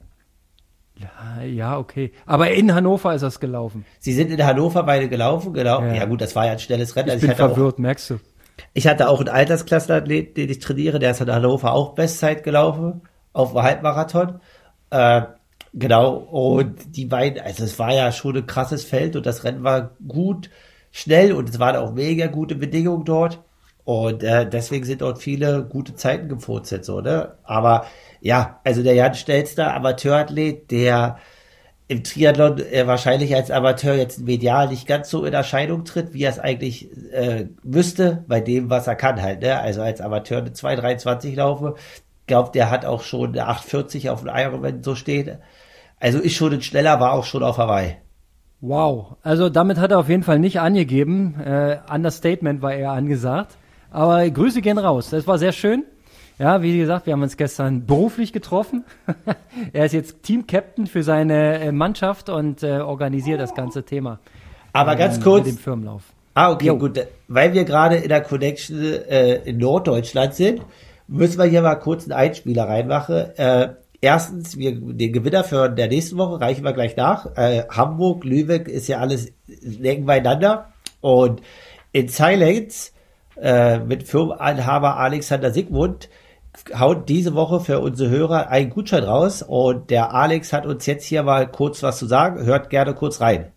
Ja, okay. Aber in Hannover ist das gelaufen. Sie sind in Hannover beide gelaufen, genau. Ja gut, das war ja ein schnelles Rennen. Ich bin verwirrt, merkst du. Ich hatte auch einen Altersklassenathlet, den ich trainiere, der ist in Hannover auch Bestzeit gelaufen, auf dem Halbmarathon. Genau, und die beiden, also es war ja schon ein krasses Feld und das Rennen war gut, schnell und es waren auch mega gute Bedingungen dort und deswegen sind dort viele gute Zeiten gefurzt, so, ne? Aber ja, also der Jan Stelzner, Amateurathlet, der im Triathlon wahrscheinlich als Amateur jetzt medial nicht ganz so in Erscheinung tritt, wie er es eigentlich müsste, bei dem, was er kann halt, ne? Also als Amateur eine 2,23 laufe, glaubt, der hat auch schon eine 8,40 auf dem Ironman so stehen. Also ist schon ein schneller, war auch schon auf Hawaii. Wow, also damit hat er auf jeden Fall nicht angegeben. Understatement war eher angesagt. Aber Grüße gehen raus, das war sehr schön. Ja, wie gesagt, wir haben uns gestern beruflich getroffen. Er ist jetzt Team-Captain für seine Mannschaft und organisiert das ganze Thema. Aber ganz kurz. Mit dem Firmenlauf. Okay, gut. Weil wir gerade in der Connection in Norddeutschland sind, müssen wir hier mal kurz einen Einspieler reinmachen. Erstens, den Gewinner für der nächsten Woche reichen wir gleich nach. Hamburg, Lübeck ist ja alles eng beieinander. Und in Silence mit Firmeninhaber Alexander Sigmund haut diese Woche für unsere Hörer einen Gutschein raus. Und der Alex hat uns jetzt hier mal kurz was zu sagen. Hört gerne kurz rein.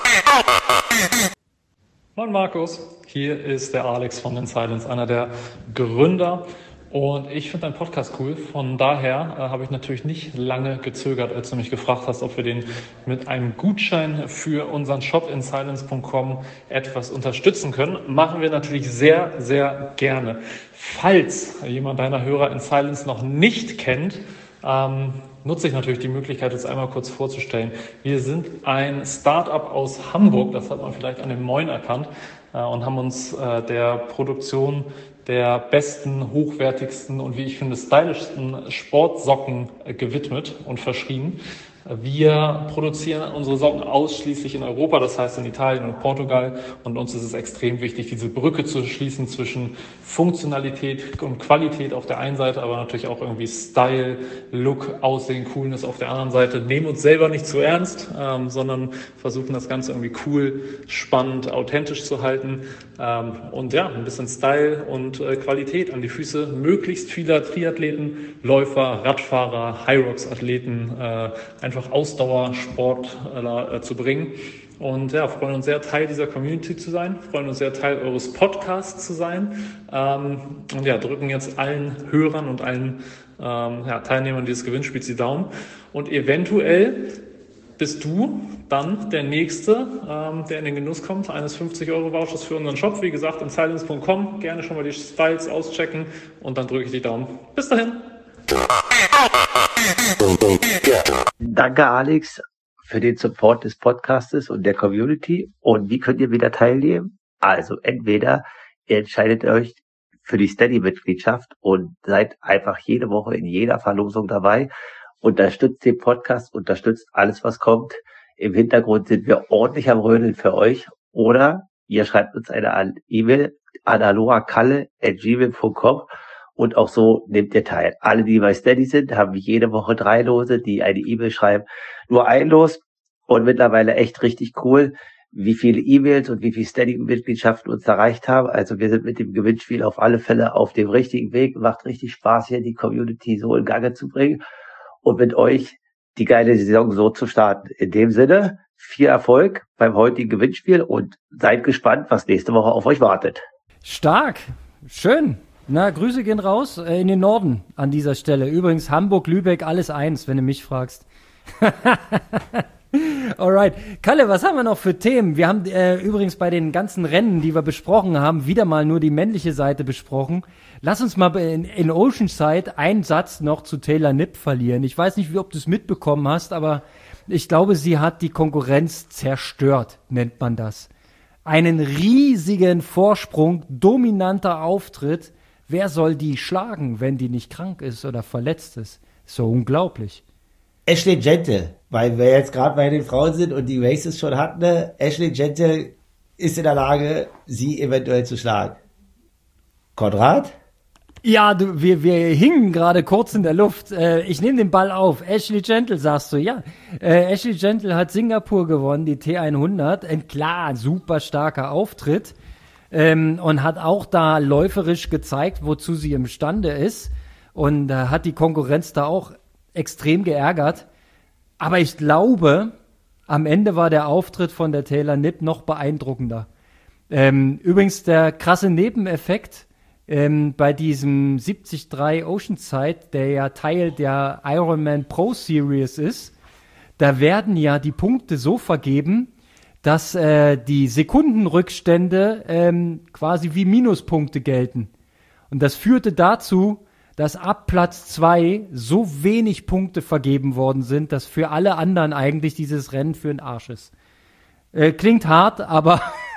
Moin Markus, hier ist der Alex von den Silence, einer der Gründer. Und ich finde deinen Podcast cool. Von daher habe ich natürlich nicht lange gezögert, als du mich gefragt hast, ob wir den mit einem Gutschein für unseren Shop in silence.com etwas unterstützen können. Machen wir natürlich sehr, sehr gerne. Falls jemand deiner Hörer in Silence noch nicht kennt, nutze ich natürlich die Möglichkeit, es einmal kurz vorzustellen. Wir sind ein Startup aus Hamburg, das hat man vielleicht an dem Moin erkannt, und haben uns der Produktion der besten, hochwertigsten und wie ich finde stylischsten Sportsocken gewidmet und verschrieben. Wir produzieren unsere Socken ausschließlich in Europa, das heißt in Italien und Portugal. Und uns ist es extrem wichtig, diese Brücke zu schließen zwischen Funktionalität und Qualität auf der einen Seite, aber natürlich auch irgendwie Style, Look, Aussehen, Coolness auf der anderen Seite. Nehmen uns selber nicht zu ernst, sondern versuchen das Ganze irgendwie cool, spannend, authentisch zu halten. Und ja, ein bisschen Style und Qualität an die Füße möglichst vieler Triathleten, Läufer, Radfahrer, Hyrox-Athleten, einfach Ausdauersportler zu bringen. Und ja, freuen uns sehr, Teil dieser Community zu sein, freuen uns sehr, Teil eures Podcasts zu sein. Und ja, drücken jetzt allen Hörern und allen Teilnehmern dieses Gewinnspiels die Daumen. Und eventuell bist du dann der Nächste, der in den Genuss kommt, eines 50-Euro-Vouchers für unseren Shop. Wie gesagt, in silence.com. Gerne schon mal die Styles auschecken und dann drücke ich die Daumen. Bis dahin. Danke, Alex, für den Support des Podcastes und der Community. Und wie könnt ihr wieder teilnehmen? Also entweder ihr entscheidet euch für die Steady-Mitgliedschaft und seid einfach jede Woche in jeder Verlosung dabei. Unterstützt den Podcast, unterstützt alles, was kommt. Im Hintergrund sind wir ordentlich am Rödeln für euch. Oder ihr schreibt uns eine E-Mail an aloakalle@gmail.com und auch so nehmt ihr teil. Alle, die bei Steady sind, haben jede Woche 3 Lose, die eine E-Mail schreiben. Nur ein Los und mittlerweile echt richtig cool, wie viele E-Mails und wie viele Steady-Mitgliedschaften uns erreicht haben. Also wir sind mit dem Gewinnspiel auf alle Fälle auf dem richtigen Weg. Macht richtig Spaß, hier die Community so in Gange zu bringen und mit euch die geile Saison so zu starten. In dem Sinne, viel Erfolg beim heutigen Gewinnspiel und seid gespannt, was nächste Woche auf euch wartet. Stark, schön. Na, Grüße gehen raus in den Norden an dieser Stelle. Übrigens Hamburg, Lübeck, alles eins, wenn du mich fragst. Alright. Kalle, was haben wir noch für Themen? Wir haben übrigens bei den ganzen Rennen, die wir besprochen haben, wieder mal nur die männliche Seite besprochen. Lass uns mal in Oceanside einen Satz noch zu Taylor Knipp verlieren. Ich weiß nicht, ob du es mitbekommen hast, aber ich glaube, sie hat die Konkurrenz zerstört, nennt man das. Einen riesigen Vorsprung, dominanter Auftritt. Wer soll die schlagen, wenn die nicht krank ist oder verletzt ist? So unglaublich. Ashley Gentle, weil wir jetzt gerade bei den Frauen sind und die Races schon hatten, ne? Ashley Gentle ist in der Lage, sie eventuell zu schlagen. Konrad? Ja, wir hingen gerade kurz in der Luft. Ich nehme den Ball auf. Ashley Gentle, sagst du, ja. Ashley Gentle hat Singapur gewonnen, die T100. Ein klar, super starker Auftritt. Und hat auch da läuferisch gezeigt, wozu sie imstande ist. Und hat die Konkurrenz da auch extrem geärgert. Aber ich glaube, am Ende war der Auftritt von der Taylor Knipp noch beeindruckender. Übrigens der krasse Nebeneffekt bei diesem 73 Oceanside, der ja Teil der Ironman Pro Series ist, da werden ja die Punkte so vergeben, dass die Sekundenrückstände quasi wie Minuspunkte gelten. Und das führte dazu, dass ab Platz 2 so wenig Punkte vergeben worden sind, dass für alle anderen eigentlich dieses Rennen für den Arsch ist. Klingt hart, aber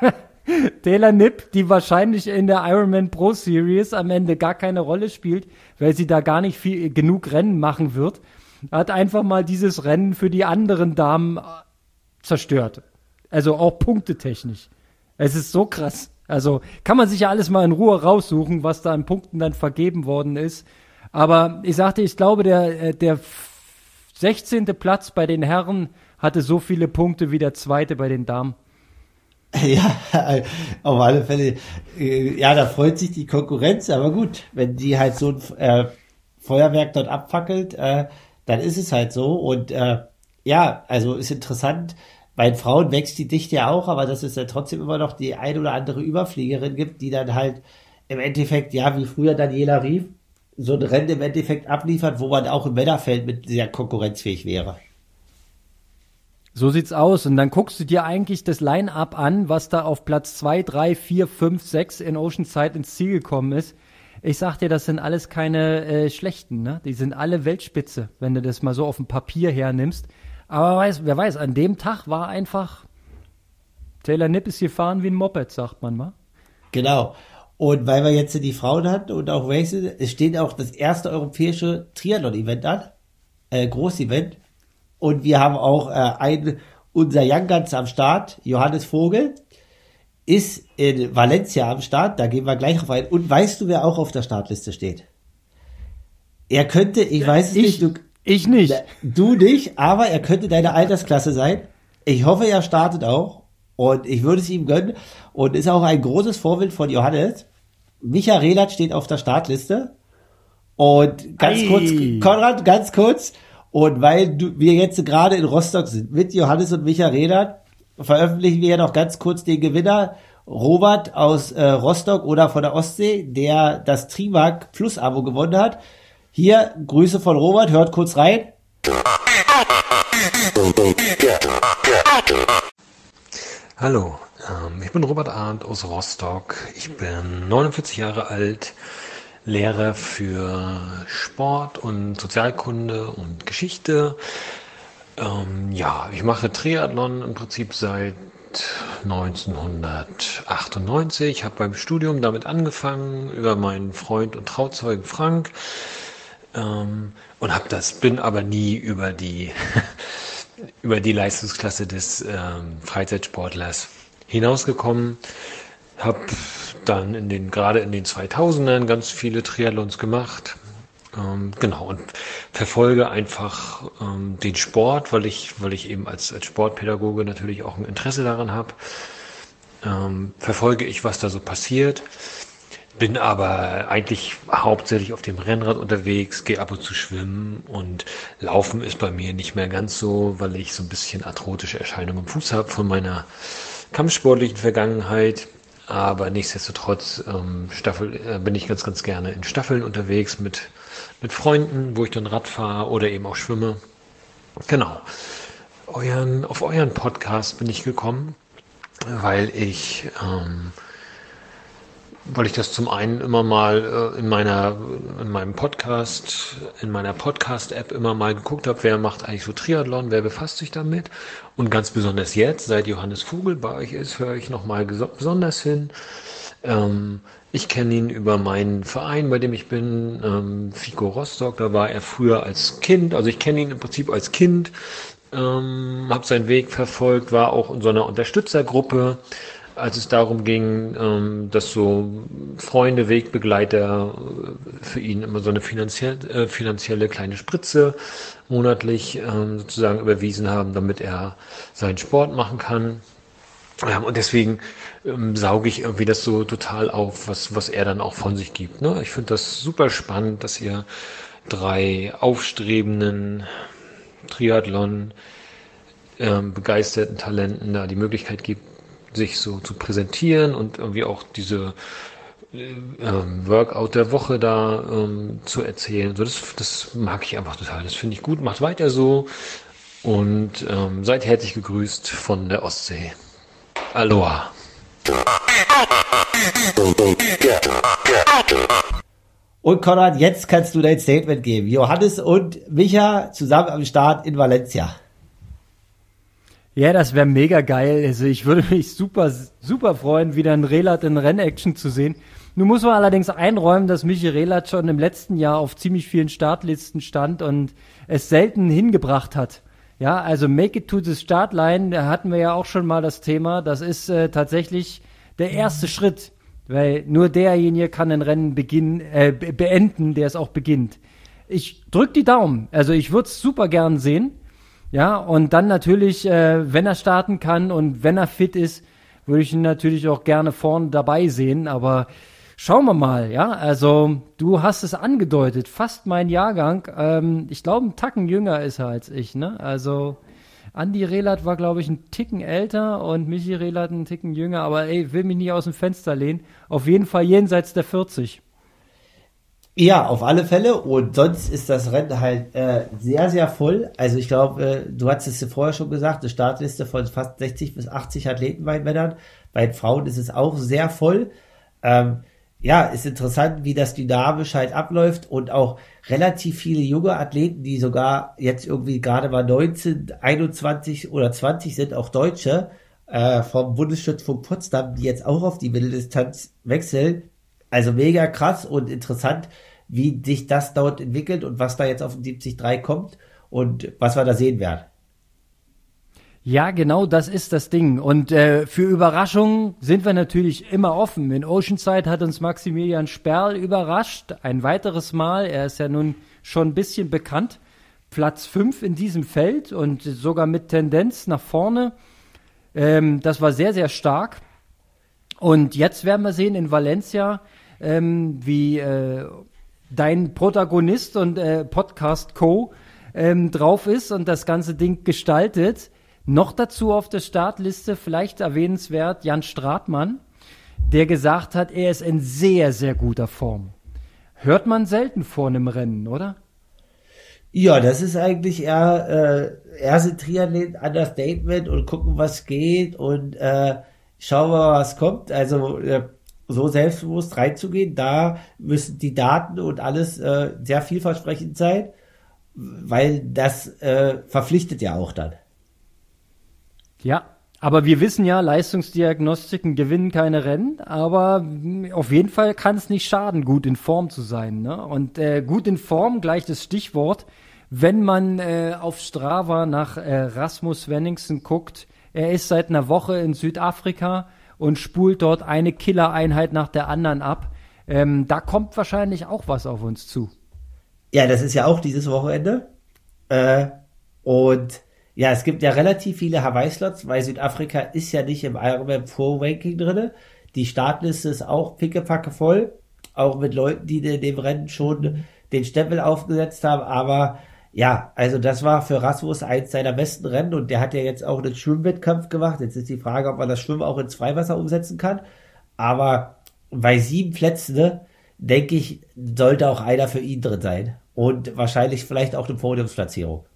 Taylor Knipp, die wahrscheinlich in der Ironman Pro Series am Ende gar keine Rolle spielt, weil sie da gar nicht genug Rennen machen wird, hat einfach mal dieses Rennen für die anderen Damen zerstört. Also auch punktetechnisch. Es ist so krass. Also kann man sich ja alles mal in Ruhe raussuchen, was da an Punkten dann vergeben worden ist. Aber ich sagte, ich glaube, der 16. Platz bei den Herren hatte so viele Punkte wie der 2. bei den Damen. Ja, auf alle Fälle. Ja, da freut sich die Konkurrenz. Aber gut, wenn die halt so ein Feuerwerk dort abfackelt, dann ist es halt so. Und ja, also ist interessant. Bei den Frauen wächst die Dichte ja auch, aber dass es ja trotzdem immer noch die ein oder andere Überfliegerin gibt, die dann halt im Endeffekt, ja, wie früher Daniela Rief, so ein Rennen im Endeffekt abliefert, wo man auch im Männerfeld mit sehr konkurrenzfähig wäre. So sieht's aus. Und dann guckst du dir eigentlich das Line-Up an, was da auf Platz 2, 3, 4, 5, 6 in Oceanside ins Ziel gekommen ist. Ich sag dir, das sind alles keine schlechten, ne? Die sind alle Weltspitze, wenn du das mal so auf dem Papier hernimmst. Aber wer weiß, an dem Tag war einfach Taylor Knipp ist gefahren wie ein Moped, sagt man mal. Genau. Und weil wir jetzt die Frauen hatten und auch Races, es steht auch das erste europäische Triathlon-Event an, Groß-Event. Und wir haben auch unser Young Guns am Start, Johannes Vogel, ist in Valencia am Start, da gehen wir gleich auf ein. Und weißt du, wer auch auf der Startliste steht? Er könnte, ich weiß es nicht, ich nicht. Du nicht, aber er könnte deine Altersklasse sein. Ich hoffe, er startet auch. Und ich würde es ihm gönnen. Und ist auch ein großes Vorbild von Johannes. Micha Relat steht auf der Startliste. Und ganz kurz, Konrad, ganz kurz. Und weil wir jetzt gerade in Rostock sind, mit Johannes und Micha Rehlert, veröffentlichen wir ja noch ganz kurz den Gewinner, Robert aus Rostock oder von der Ostsee, der das Trimark Plus Abo gewonnen hat. Hier, Grüße von Robert, hört kurz rein. Hallo, ich bin Robert Arndt aus Rostock. Ich bin 49 Jahre alt, Lehrer für Sport und Sozialkunde und Geschichte. Ich mache Triathlon im Prinzip seit 1998, habe beim Studium damit angefangen, über meinen Freund und Trauzeugen Frank, und bin aber nie über die Leistungsklasse des Freizeitsportlers hinausgekommen. Habe dann gerade in den 2000ern ganz viele Triathlons gemacht. Und verfolge einfach den Sport, weil ich eben als Sportpädagoge natürlich auch ein Interesse daran habe. Verfolge ich, was da so passiert. Bin aber eigentlich hauptsächlich auf dem Rennrad unterwegs, gehe ab und zu schwimmen, und Laufen ist bei mir nicht mehr ganz so, weil ich so ein bisschen arthrotische Erscheinungen im Fuß habe von meiner kampfsportlichen Vergangenheit. Aber nichtsdestotrotz bin ich ganz, ganz gerne in Staffeln unterwegs mit Freunden, wo ich dann Rad fahre oder eben auch schwimme. Genau. Auf euren Podcast bin ich gekommen, weil ich das zum einen immer mal in meiner Podcast-App immer mal geguckt habe, wer macht eigentlich so Triathlon, wer befasst sich damit. Und ganz besonders jetzt, seit Johannes Vogel bei euch ist, höre ich nochmal besonders hin. Ich kenne ihn über meinen Verein, bei dem ich bin, FICO Rostock. Da war er früher als Kind, also ich kenne ihn im Prinzip als Kind, habe seinen Weg verfolgt, war auch in so einer Unterstützergruppe, als es darum ging, dass so Freunde, Wegbegleiter für ihn immer so eine finanzielle kleine Spritze monatlich sozusagen überwiesen haben, damit er seinen Sport machen kann. Und deswegen sauge ich irgendwie das so total auf, was er dann auch von sich gibt. Ne? Ich finde das super spannend, dass ihr 3 aufstrebenden Triathlon begeisterten Talenten da die Möglichkeit gibt, sich so zu präsentieren und irgendwie auch diese Workout der Woche da zu erzählen. So, das mag ich einfach total. Das finde ich gut. Macht weiter so und seid herzlich gegrüßt von der Ostsee. Aloha. Und Konrad, jetzt kannst du dein Statement geben. Johannes und Micha zusammen am Start in Valencia. Ja, das wäre mega geil. Also ich würde mich super, super freuen, wieder einen Rehlert in Rennaction zu sehen. Nun muss man allerdings einräumen, dass Michi Rehlert schon im letzten Jahr auf ziemlich vielen Startlisten stand und es selten hingebracht hat. Ja, also Make it to the Startline, da hatten wir ja auch schon mal das Thema. Das ist tatsächlich der erste Schritt, weil nur derjenige kann ein Rennen beenden, der es auch beginnt. Ich drück die Daumen. Also ich würde es super gern sehen. Ja, und dann natürlich, wenn er starten kann und wenn er fit ist, würde ich ihn natürlich auch gerne vorne dabei sehen. Aber schauen wir mal, ja. Also du hast es angedeutet, fast mein Jahrgang. Ich glaube, ein Tacken jünger ist er als ich, ne? Also Andi Rehlert war, glaube ich, ein Ticken älter und Michi Rehlert ein Ticken jünger. Aber will mich nicht aus dem Fenster lehnen. Auf jeden Fall jenseits der 40. Ja, auf alle Fälle. Und sonst ist das Rennen halt sehr, sehr voll. Also ich glaube, du hast es ja vorher schon gesagt, eine Startliste von fast 60 bis 80 Athleten bei den Männern. Bei den Frauen ist es auch sehr voll. Ist interessant, wie das dynamisch halt abläuft und auch relativ viele junge Athleten, die sogar jetzt irgendwie gerade mal 19, 21 oder 20 sind, auch Deutsche, vom Bundesstützpunkt Potsdam, die jetzt auch auf die Mitteldistanz wechseln. Also mega krass und interessant, wie sich das dort entwickelt und was da jetzt auf den 73 kommt und was wir da sehen werden. Ja, genau, das ist das Ding. Und für Überraschungen sind wir natürlich immer offen. In Oceanside hat uns Maximilian Sperl überrascht. Ein weiteres Mal. Er ist ja nun schon ein bisschen bekannt. Platz 5 in diesem Feld und sogar mit Tendenz nach vorne. Das war sehr, sehr stark. Und jetzt werden wir sehen in Valencia, wie dein Protagonist und Podcast-Co drauf ist und das ganze Ding gestaltet. Noch dazu auf der Startliste, vielleicht erwähnenswert, Jan Stratmann, der gesagt hat, er ist in sehr, sehr guter Form. Hört man selten vor einem Rennen, oder? Ja, das ist eigentlich eher erste Triathlon, Understatement und gucken, was geht und schauen wir mal, was kommt. Also so selbstbewusst reinzugehen, da müssen die Daten und alles sehr vielversprechend sein, weil das verpflichtet ja auch dann. Ja, aber wir wissen ja, Leistungsdiagnostiken gewinnen keine Rennen, aber auf jeden Fall kann es nicht schaden, gut in Form zu sein. Ne? Und gut in Form, gleich das Stichwort, wenn man auf Strava nach Rasmus Wenningsen guckt, er ist seit einer Woche in Südafrika und spult dort eine Killereinheit nach der anderen ab. Da kommt wahrscheinlich auch was auf uns zu. Ja, das ist ja auch dieses Wochenende. Und ja, es gibt ja relativ viele Hawaii-Slots, weil Südafrika ist ja nicht im Ironman Pro Ranking drinne. Die Startliste ist auch pickepacke voll, auch mit Leuten, die in dem Rennen schon den Stempel aufgesetzt haben. Aber ja, also das war für Rasmus eins seiner besten Rennen und der hat ja jetzt auch einen Schwimmwettkampf gemacht. Jetzt ist die Frage, ob man das Schwimmen auch ins Freiwasser umsetzen kann. Aber bei 7 Plätzen, ne, denke ich, sollte auch einer für ihn drin sein. Und wahrscheinlich vielleicht auch eine Podiumsplatzierung.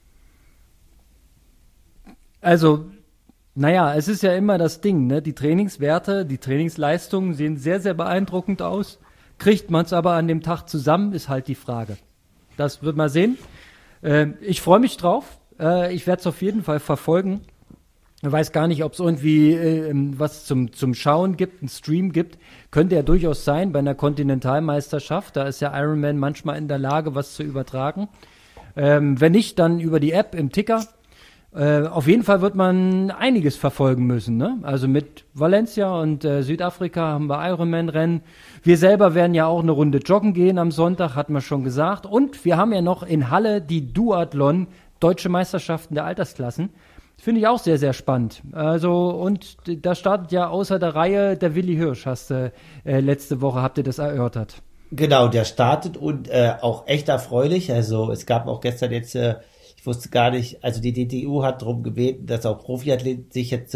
Also, naja, es ist ja immer das Ding, ne? Die Trainingswerte, die Trainingsleistungen sehen sehr, sehr beeindruckend aus. Kriegt man es aber an dem Tag zusammen, ist halt die Frage. Das wird man sehen. Ich freue mich drauf. Ich werde es auf jeden Fall verfolgen. Ich weiß gar nicht, ob es irgendwie was zum Schauen gibt, einen Stream gibt. Könnte ja durchaus sein bei einer Kontinentalmeisterschaft. Da ist ja Ironman manchmal in der Lage, was zu übertragen. Wenn nicht, dann über die App im Ticker. Auf jeden Fall wird man einiges verfolgen müssen, ne? Also mit Valencia und Südafrika haben wir Ironman-Rennen. Wir selber werden ja auch eine Runde joggen gehen am Sonntag, hatten wir schon gesagt. Und wir haben ja noch in Halle die Duathlon, Deutsche Meisterschaften der Altersklassen. Finde ich auch sehr, sehr spannend. Also, und da startet ja außer der Reihe der Willi Hirsch, letzte Woche habt ihr das erörtert. Genau, der startet und auch echt erfreulich. Also es gab auch gestern jetzt, ich wusste gar nicht, also die DTU hat darum gebeten, dass auch Profiathleten sich jetzt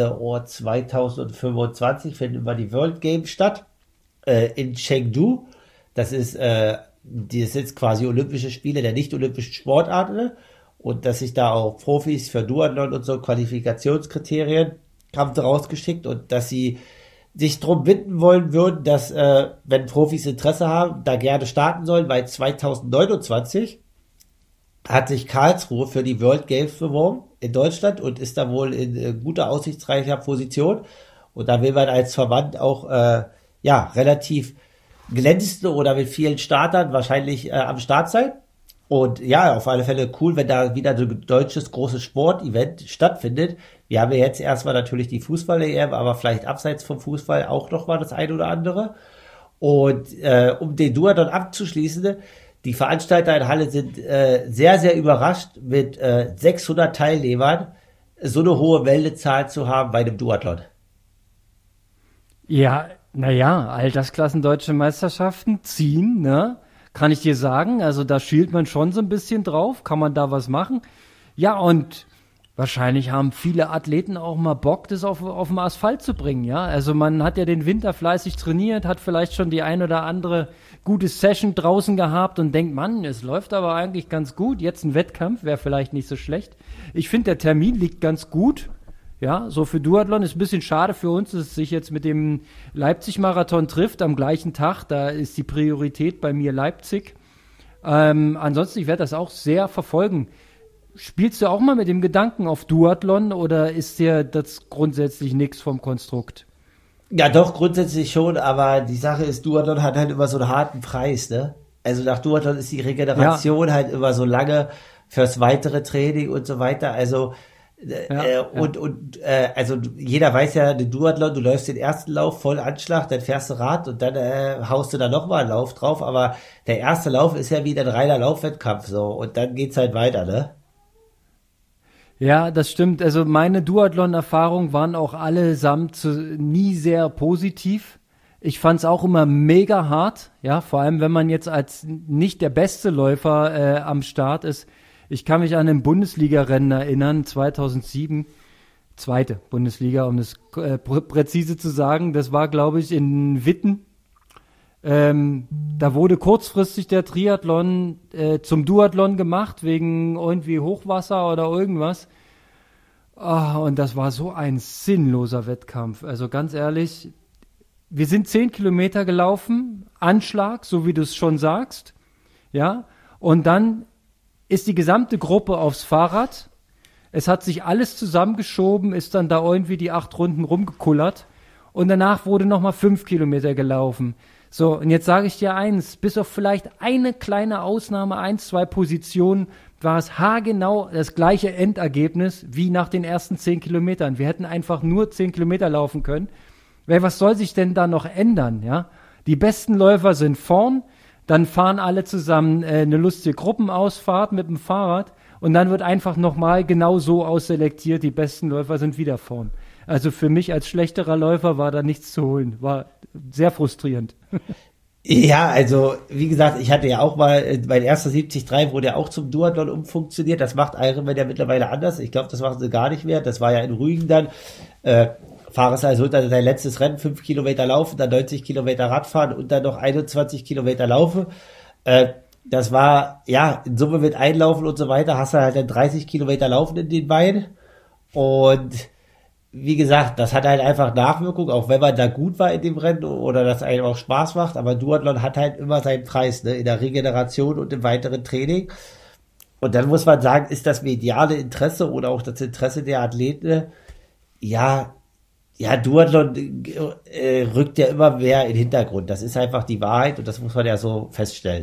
2025 finden immer die World Games statt in Chengdu. Das ist jetzt quasi Olympische Spiele der nicht-olympischen Sportarten und dass sich da auch Profis für Duathlon und so Qualifikationskriterien haben sie rausgeschickt und dass sie sich drum bitten wollen würden, dass wenn Profis Interesse haben, da gerne starten sollen, weil 2029 hat sich Karlsruhe für die World Games beworben in Deutschland und ist da wohl in guter, aussichtsreicher Position. Und da will man als Verband auch relativ glänzende oder mit vielen Startern wahrscheinlich am Start sein. Und ja, auf alle Fälle cool, wenn da wieder so ein deutsches großes Sportevent stattfindet. Wir haben ja jetzt erstmal natürlich die Fußball-EM, aber vielleicht abseits vom Fußball auch noch mal das ein oder andere. Und um den Duathlon abzuschließen, die Veranstalter in Halle sind sehr, sehr überrascht, mit 600 Teilnehmern so eine hohe Meldezahl zu haben bei einem Duathlon. Ja, naja, Altersklassen Deutsche Meisterschaften ziehen, ne? Kann ich dir sagen. Also da schielt man schon so ein bisschen drauf. Kann man da was machen? Ja, und wahrscheinlich haben viele Athleten auch mal Bock, das auf dem Asphalt zu bringen, ja. Also man hat ja den Winter fleißig trainiert, hat vielleicht schon die ein oder andere gute Session draußen gehabt und denkt, Mann, es läuft aber eigentlich ganz gut. Jetzt ein Wettkampf wäre vielleicht nicht so schlecht. Ich finde, der Termin liegt ganz gut. Ja, so für Duathlon ist ein bisschen schade für uns, dass es sich jetzt mit dem Leipzig-Marathon trifft am gleichen Tag. Da ist die Priorität bei mir Leipzig. Ansonsten, ich werde das auch sehr verfolgen. Spielst du auch mal mit dem Gedanken auf Duathlon oder ist dir das grundsätzlich nichts vom Konstrukt? Ja, doch, grundsätzlich schon, aber die Sache ist, Duathlon hat halt immer so einen harten Preis, ne? Also nach Duathlon ist die Regeneration halt immer so lange fürs weitere Training und so weiter. Also also jeder weiß ja, den Duathlon, du läufst den ersten Lauf voll Anschlag, dann fährst du Rad und dann haust du da nochmal einen Lauf drauf, aber der erste Lauf ist ja wieder ein reiner Laufwettkampf so und dann geht's halt weiter, ne? Ja, das stimmt. Also meine Duathlon-Erfahrungen waren auch allesamt nie sehr positiv. Ich fand's auch immer mega hart, ja, vor allem wenn man jetzt als nicht der beste Läufer am Start ist, Ich kann mich an ein Bundesliga-Rennen erinnern, 2007, zweite Bundesliga, um das präzise zu sagen. Das war, glaube ich, in Witten. Da wurde kurzfristig der Triathlon zum Duathlon gemacht, wegen irgendwie Hochwasser oder irgendwas. Und das war so ein sinnloser Wettkampf. Also ganz ehrlich, wir sind 10 Kilometer gelaufen, Anschlag, so wie du es schon sagst. Ja, und dann ist die gesamte Gruppe aufs Fahrrad. Es hat sich alles zusammengeschoben, ist dann da irgendwie die 8 Runden rumgekullert. Und danach wurde nochmal 5 Kilometer gelaufen. So, und jetzt sage ich dir eins, bis auf vielleicht eine kleine Ausnahme, 1, 2 Positionen, war es haargenau das gleiche Endergebnis wie nach den ersten 10 Kilometern. Wir hätten einfach nur 10 Kilometer laufen können. Weil was soll sich denn da noch ändern, ja? Die besten Läufer sind vorn, dann fahren alle zusammen eine lustige Gruppenausfahrt mit dem Fahrrad und dann wird einfach nochmal genau so ausselektiert, die besten Läufer sind wieder vorn. Also für mich als schlechterer Läufer war da nichts zu holen. War sehr frustrierend. Ja, also wie gesagt, ich hatte ja auch mal, mein erster 73 wurde ja auch zum Duathlon umfunktioniert. Das macht Ironman ja mittlerweile anders. Ich glaube, das machen sie gar nicht mehr. Das war ja in Rügen dann. Fahrer also dann sein letztes Rennen, 5 Kilometer laufen, dann 90 Kilometer Radfahren und dann noch 21 Kilometer laufen. Das war, ja, in Summe mit Einlaufen und so weiter, hast du halt dann 30 Kilometer Laufen in den Beinen. Und wie gesagt, das hat halt einfach Nachwirkung, auch wenn man da gut war in dem Rennen oder das einem auch Spaß macht, aber Duathlon hat halt immer seinen Preis, ne, in der Regeneration und im weiteren Training. Und dann muss man sagen, ist das mediale Interesse oder auch das Interesse der Athleten, ja, Duathlon rückt ja immer mehr in den Hintergrund. Das ist einfach die Wahrheit und das muss man ja so feststellen.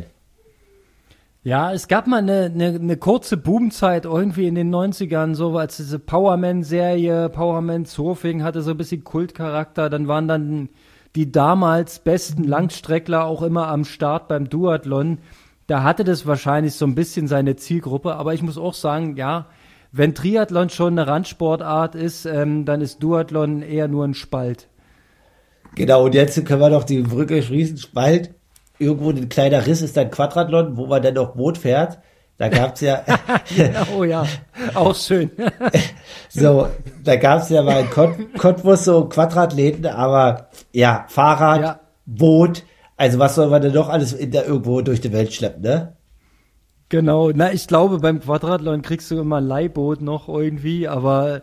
Ja, es gab mal eine kurze Boomzeit irgendwie in den 90ern, so als diese Powerman-Serie, Powerman Surfing hatte so ein bisschen Kultcharakter, dann waren dann die damals besten Langstreckler auch immer am Start beim Duathlon. Da hatte das wahrscheinlich so ein bisschen seine Zielgruppe, aber ich muss auch sagen, ja, wenn Triathlon schon eine Randsportart ist, dann ist Duathlon eher nur ein Spalt. Genau, und jetzt können wir noch die Brücke schließen, Spalt. Irgendwo ein kleiner Riss ist dann Quadrathlon, wo man dann noch Boot fährt. Da gab's ja... Oh ja, auch schön. So, da gab's ja mal in Cottbus so Quadratläden, aber ja, Fahrrad, ja. Boot, also was soll man denn noch alles irgendwo durch die Welt schleppen, ne? Genau, na, ich glaube, beim Quadrathlon kriegst du immer ein Leihboot noch irgendwie, aber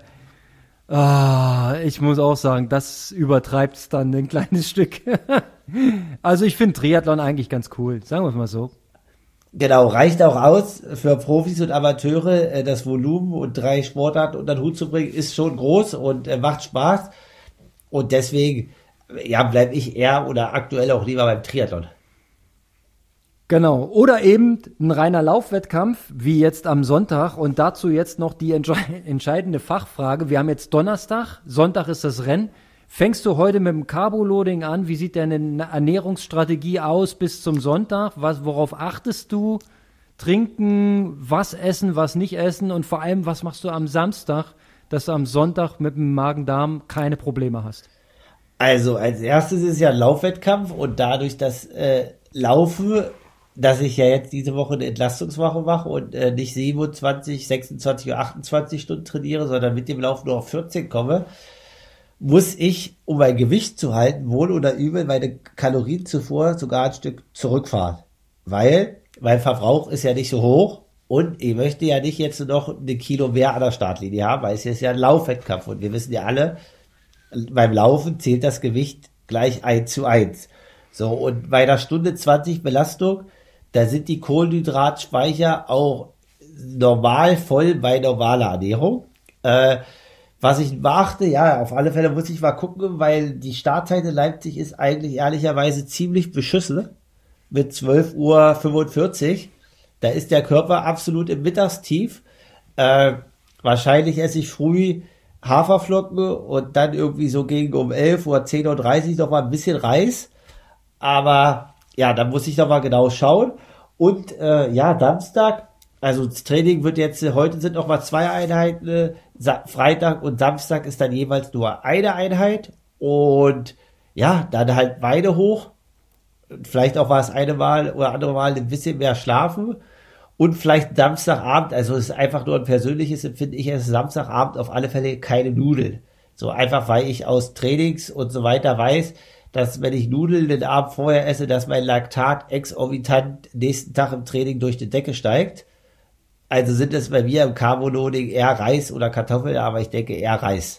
ich muss auch sagen, das übertreibt's dann ein kleines Stück. Also ich finde Triathlon eigentlich ganz cool, sagen wir es mal so. Genau, reicht auch aus für Profis und Amateure, das Volumen und 3 Sportarten unter den Hut zu bringen, ist schon groß und macht Spaß. Und deswegen, ja, bleibe ich eher oder aktuell auch lieber beim Triathlon. Genau, oder eben ein reiner Laufwettkampf, wie jetzt am Sonntag. Und dazu jetzt noch die entscheidende Fachfrage. Wir haben jetzt Donnerstag, Sonntag ist das Rennen. Fängst du heute mit dem Carboloading an? Wie sieht deine Ernährungsstrategie aus bis zum Sonntag? Worauf achtest du? Trinken, was essen, was nicht essen? Und vor allem, was machst du am Samstag, dass du am Sonntag mit dem Magen-Darm keine Probleme hast? Also als erstes ist ja ein Laufwettkampf und dadurch, dass Laufen, dass ich ja jetzt diese Woche eine Entlastungswoche mache und nicht 27, 26 oder 28 Stunden trainiere, sondern mit dem Lauf nur auf 14 komme, muss ich, um mein Gewicht zu halten, wohl oder übel, meine Kalorienzufuhr sogar ein Stück zurückfahren. Weil mein Verbrauch ist ja nicht so hoch und ich möchte ja nicht jetzt noch 1 Kilo mehr an der Startlinie haben, weil es ist ja ein Laufwettkampf und wir wissen ja alle, beim Laufen zählt das Gewicht gleich 1:1. So, und bei einer Stunde 20 Belastung, da sind die Kohlenhydratspeicher auch normal voll bei normaler Ernährung. Was ich beachte, ja, auf alle Fälle muss ich mal gucken, weil die Startzeit in Leipzig ist eigentlich ehrlicherweise ziemlich beschissen mit 12:45 Uhr. Da ist der Körper absolut im Mittagstief. Wahrscheinlich esse ich früh Haferflocken und dann irgendwie so gegen um 11 Uhr, 10:30 Uhr noch mal ein bisschen Reis. Aber ja, da muss ich noch mal genau schauen. Und ja, Samstag, also das Training wird jetzt, heute sind noch mal 2 Einheiten, Freitag und Samstag ist dann jeweils nur eine Einheit. Und ja, dann halt Beine hoch. Vielleicht auch mal das eine Mal oder andere Mal ein bisschen mehr schlafen. Und vielleicht Samstagabend, also es ist einfach nur ein persönliches Empfinden, ich esse Samstagabend auf alle Fälle keine Nudeln. So einfach, weil ich aus Trainings und so weiter weiß, dass wenn ich Nudeln den Abend vorher esse, dass mein Laktat exorbitant nächsten Tag im Training durch die Decke steigt. Also sind es bei mir im Carboloading eher Reis oder Kartoffeln, aber ich denke eher Reis.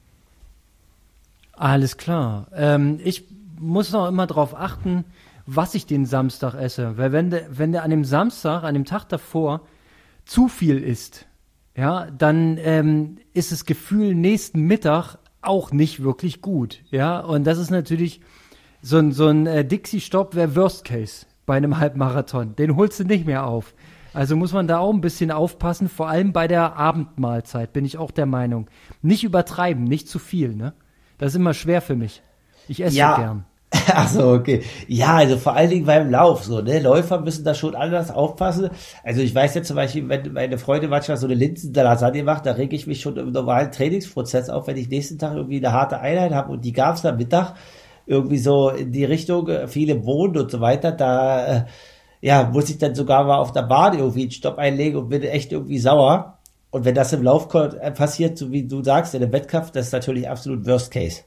Alles klar. Ich muss noch immer darauf achten, was ich den Samstag esse. Weil wenn der an dem Samstag, an dem Tag davor, zu viel isst, ja, dann ist das Gefühl nächsten Mittag auch nicht wirklich gut. Ja, und das ist natürlich so ein Dixie-Stopp wäre Worst Case bei einem Halbmarathon. Den holst du nicht mehr auf. Also muss man da auch ein bisschen aufpassen, vor allem bei der Abendmahlzeit, bin ich auch der Meinung. Nicht übertreiben, nicht zu viel, ne? Das ist immer schwer für mich. Ich esse so gern. Ach so, okay. Ja, also vor allen Dingen beim Lauf, so, ne? Läufer müssen da schon anders aufpassen. Also ich weiß jetzt zum Beispiel, wenn meine Freundin manchmal so eine Linsen-Lasagne macht, da reg ich mich schon im normalen Trainingsprozess auf, wenn ich nächsten Tag irgendwie eine harte Einheit habe und die gab's am Mittag irgendwie so in die Richtung, viele Bohnen und so weiter, da, muss ich dann sogar mal auf der Bahn irgendwie einen Stopp einlegen und bin echt irgendwie sauer. Und wenn das im Lauf passiert, so wie du sagst, in einem Wettkampf, das ist natürlich absolut Worst Case.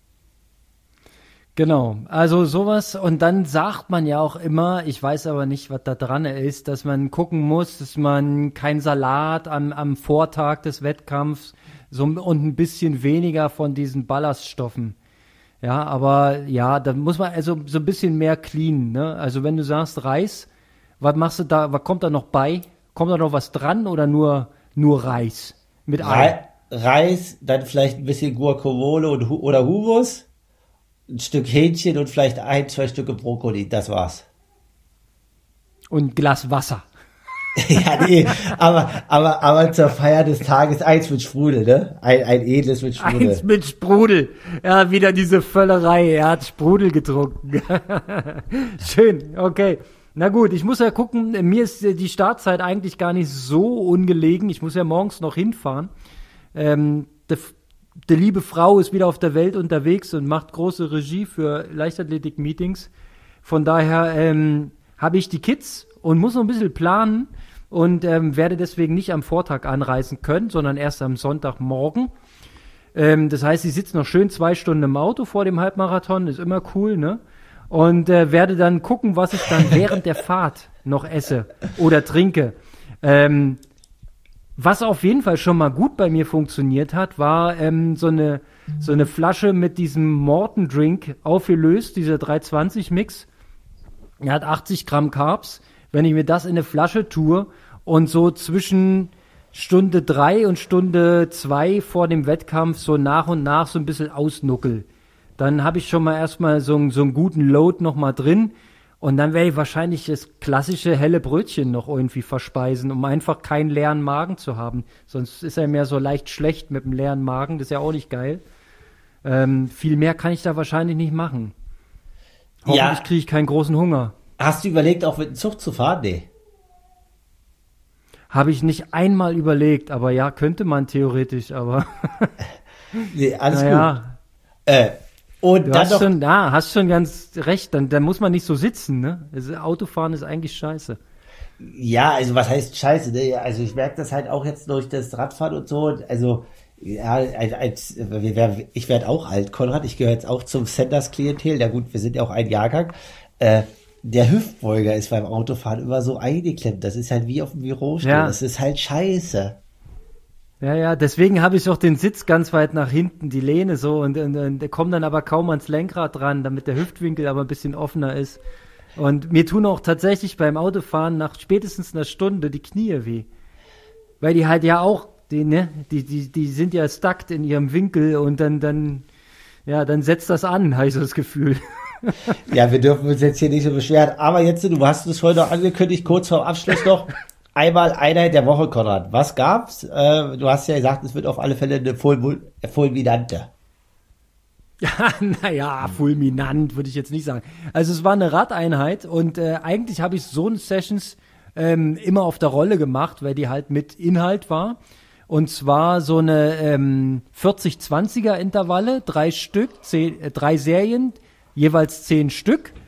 Genau, also sowas, und dann sagt man ja auch immer, ich weiß aber nicht, was da dran ist, dass man gucken muss, dass man kein Salat am Vortag des Wettkampfs und ein bisschen weniger von diesen Ballaststoffen. Ja, aber ja, da muss man also so ein bisschen mehr clean, ne? Also wenn du sagst Reis, was machst du da, was kommt da noch bei? Kommt da noch was dran oder nur Reis mit Ei? Reis, dann vielleicht ein bisschen Guacamole oder Hummus, ein Stück Hähnchen und vielleicht 1-2 Stücke Brokkoli, das war's. Und ein Glas Wasser. Ja, nee, aber zur Feier des Tages eins mit Sprudel, ne? Ein edles mit Sprudel. Eins mit Sprudel. Ja, wieder diese Völlerei. Er hat Sprudel getrunken. Schön, okay. Na gut, ich muss ja gucken, mir ist die Startzeit eigentlich gar nicht so ungelegen. Ich muss ja morgens noch hinfahren. Die liebe Frau ist wieder auf der Welt unterwegs und macht große Regie für Leichtathletik-Meetings. Von daher habe ich die Kids und muss noch ein bisschen planen und werde deswegen nicht am Vortag anreisen können, sondern erst am Sonntagmorgen. Das heißt, ich sitze noch schön 2 Stunden im Auto vor dem Halbmarathon, ist immer cool, ne? Und werde dann gucken, was ich dann während der Fahrt noch esse oder trinke. Was auf jeden Fall schon mal gut bei mir funktioniert hat, war so eine Flasche mit diesem Morton Drink aufgelöst, dieser 320-Mix. Er hat 80 Gramm Carbs. Wenn ich mir das in eine Flasche tue und so zwischen Stunde 3 und Stunde 2 vor dem Wettkampf so nach und nach so ein bisschen ausnuckel, dann habe ich schon mal erstmal so einen guten Load noch mal drin und dann werde ich wahrscheinlich das klassische helle Brötchen noch irgendwie verspeisen, um einfach keinen leeren Magen zu haben. Sonst ist er mehr so leicht schlecht mit dem leeren Magen, das ist ja auch nicht geil. Viel mehr kann ich da wahrscheinlich nicht machen. Hoffentlich kriege ich keinen großen Hunger. Hast du überlegt, auch mit dem Zug zu fahren? Nee. Habe ich nicht einmal überlegt, aber ja, könnte man theoretisch, aber nee, alles gut. Und du dann hast schon ganz recht, dann muss man nicht so sitzen, ne? Also Autofahren ist eigentlich scheiße. Ja, also was heißt scheiße, ne? Also ich merke das halt auch jetzt durch das Radfahren und so, also ja, ich werde auch alt, Konrad, ich gehöre jetzt auch zum Sanders-Klientel, ja gut, wir sind ja auch ein Jahrgang, der Hüftbeuger ist beim Autofahren immer so eingeklemmt, das ist halt wie auf dem Bürostuhl, das ist halt scheiße. Ja, deswegen habe ich auch den Sitz ganz weit nach hinten, die Lehne so und komme dann aber kaum ans Lenkrad dran, damit der Hüftwinkel aber ein bisschen offener ist. Und mir tun auch tatsächlich beim Autofahren nach spätestens einer Stunde die Knie weh. Weil die halt ja auch, die sind ja stuck in ihrem Winkel und dann setzt das an, habe ich so das Gefühl. Ja, wir dürfen uns jetzt hier nicht so beschweren. Aber jetzt, du hast es heute noch angekündigt, kurz vor Abschluss noch. Einmal Einheit der Woche, Konrad. Was gab's? Du hast ja gesagt, es wird auf alle Fälle eine fulminante. Ja, naja, fulminant würde ich jetzt nicht sagen. Also es war eine Radeinheit und eigentlich habe ich so eine Sessions immer auf der Rolle gemacht, weil die halt mit Inhalt war. Und zwar so eine 40-20er Intervalle, 3 Stück, 3 Serien, jeweils 10 Stück.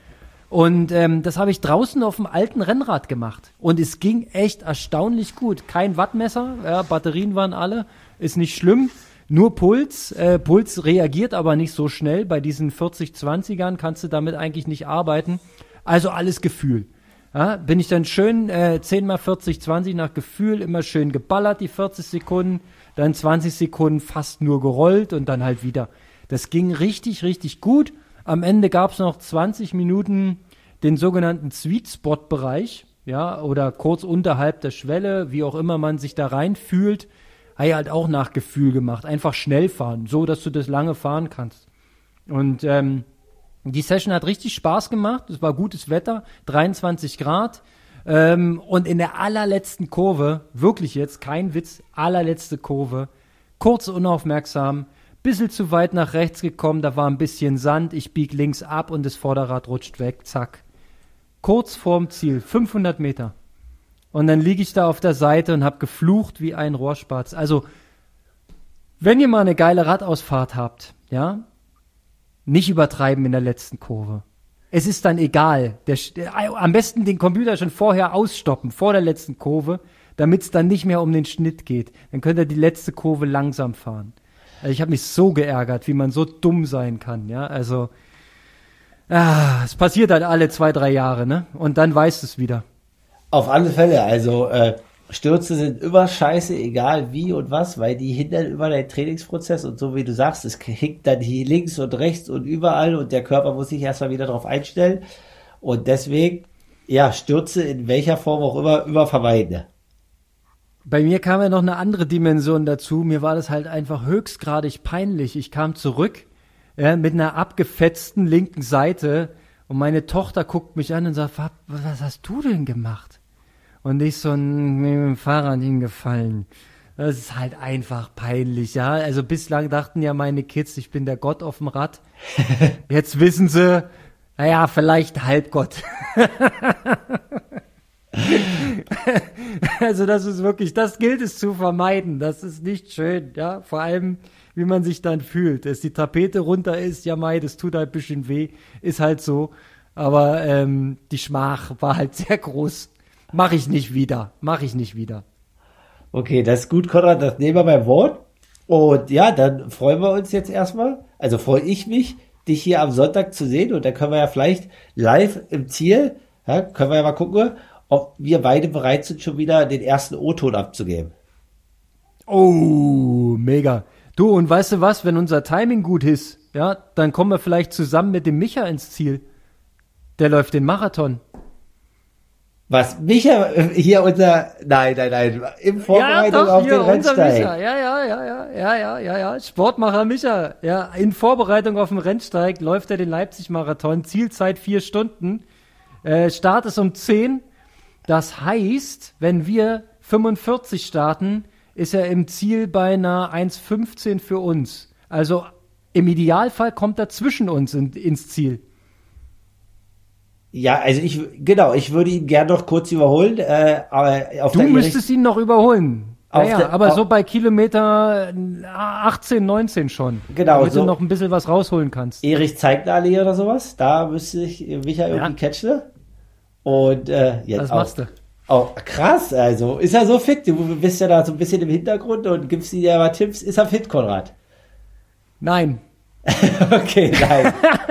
Und das habe ich draußen auf dem alten Rennrad gemacht. Und es ging echt erstaunlich gut. Kein Wattmesser, ja, Batterien waren alle, ist nicht schlimm. Nur Puls. Puls reagiert aber nicht so schnell. Bei diesen 40-20ern kannst du damit eigentlich nicht arbeiten. Also alles Gefühl. Ja, bin ich dann schön 10 mal 40-20 nach Gefühl, immer schön geballert, die 40 Sekunden, dann 20 Sekunden fast nur gerollt und dann halt wieder. Das ging richtig, richtig gut. Am Ende gab es noch 20 Minuten den sogenannten Sweet Spot Bereich, ja, oder kurz unterhalb der Schwelle, wie auch immer man sich da reinfühlt, habe ich halt auch nach Gefühl gemacht. Einfach schnell fahren, so dass du das lange fahren kannst. Und die Session hat richtig Spaß gemacht, es war gutes Wetter, 23 Grad. Und in der allerletzten Kurve, wirklich jetzt, kein Witz, allerletzte Kurve, kurz unaufmerksam, bisschen zu weit nach rechts gekommen, da war ein bisschen Sand, ich bieg links ab und das Vorderrad rutscht weg, zack. Kurz vorm Ziel, 500 Meter. Und dann liege ich da auf der Seite und habe geflucht wie ein Rohrspatz. Also, wenn ihr mal eine geile Radausfahrt habt, ja, nicht übertreiben in der letzten Kurve. Es ist dann egal. Am besten den Computer schon vorher ausstoppen, vor der letzten Kurve, damit es dann nicht mehr um den Schnitt geht. Dann könnt ihr die letzte Kurve langsam fahren. Also ich habe mich so geärgert, wie man so dumm sein kann, ja, also es passiert halt alle 2-3 Jahre, ne, und dann weißt du es wieder. Auf alle Fälle, also Stürze sind immer scheiße, egal wie und was, weil die hindern immer deinen Trainingsprozess und so wie du sagst, es hinkt dann hier links und rechts und überall und der Körper muss sich erstmal wieder darauf einstellen und deswegen, ja, Stürze in welcher Form auch immer vermeiden. Bei mir kam ja noch eine andere Dimension dazu. Mir war das halt einfach höchstgradig peinlich. Ich kam zurück mit einer abgefetzten linken Seite und meine Tochter guckt mich an und sagt, was hast du denn gemacht? Und ich so, mir mit dem Fahrrad hingefallen. Das ist halt einfach peinlich, ja. Also bislang dachten ja meine Kids, ich bin der Gott auf dem Rad. Jetzt wissen sie, naja, vielleicht Halbgott. Also das ist wirklich, das gilt es zu vermeiden. Das ist nicht schön, ja. Vor allem, wie man sich dann fühlt. Dass die Tapete runter ist, ja mei, das tut halt ein bisschen weh. Ist halt so. Aber die Schmach war halt sehr groß. Mach ich nicht wieder. Okay, das ist gut, Konrad, das nehmen wir beim Wort. Und ja, dann freuen wir uns jetzt erstmal. Also freue ich mich, dich hier am Sonntag zu sehen. Und dann können wir ja vielleicht live im Ziel, ja, können wir ja mal gucken, ob wir beide bereit sind, schon wieder den ersten O-Ton abzugeben. Oh, mega. Du, und weißt du was, wenn unser Timing gut ist, ja, dann kommen wir vielleicht zusammen mit dem Micha ins Ziel. Der läuft den Marathon. Was, Micha, hier nein, in Vorbereitung auf den Rennsteig. Micha. Ja, Sportmacher Micha, ja, in Vorbereitung auf den Rennsteig läuft er den Leipzig-Marathon, Zielzeit 4 Stunden, Start ist um 10. Das heißt, wenn wir 45 starten, ist er im Ziel bei einer 1,15 für uns. Also im Idealfall kommt er zwischen uns ins Ziel. Ja, also ich würde ihn gern noch kurz überholen. Aber du müsstest ihn noch überholen. Aber so bei Kilometer 18, 19 schon. Genau. Damit du noch ein bisschen was rausholen kannst. Erich Zeigler-Allee oder sowas. Da müsste ich Micha irgendwie catchen. Und jetzt das machst du. Auch krass, also ist er so fit? Du bist ja da so ein bisschen im Hintergrund und gibst ihm ja mal Tipps. Ist er fit, Konrad? Nein. Okay, nein.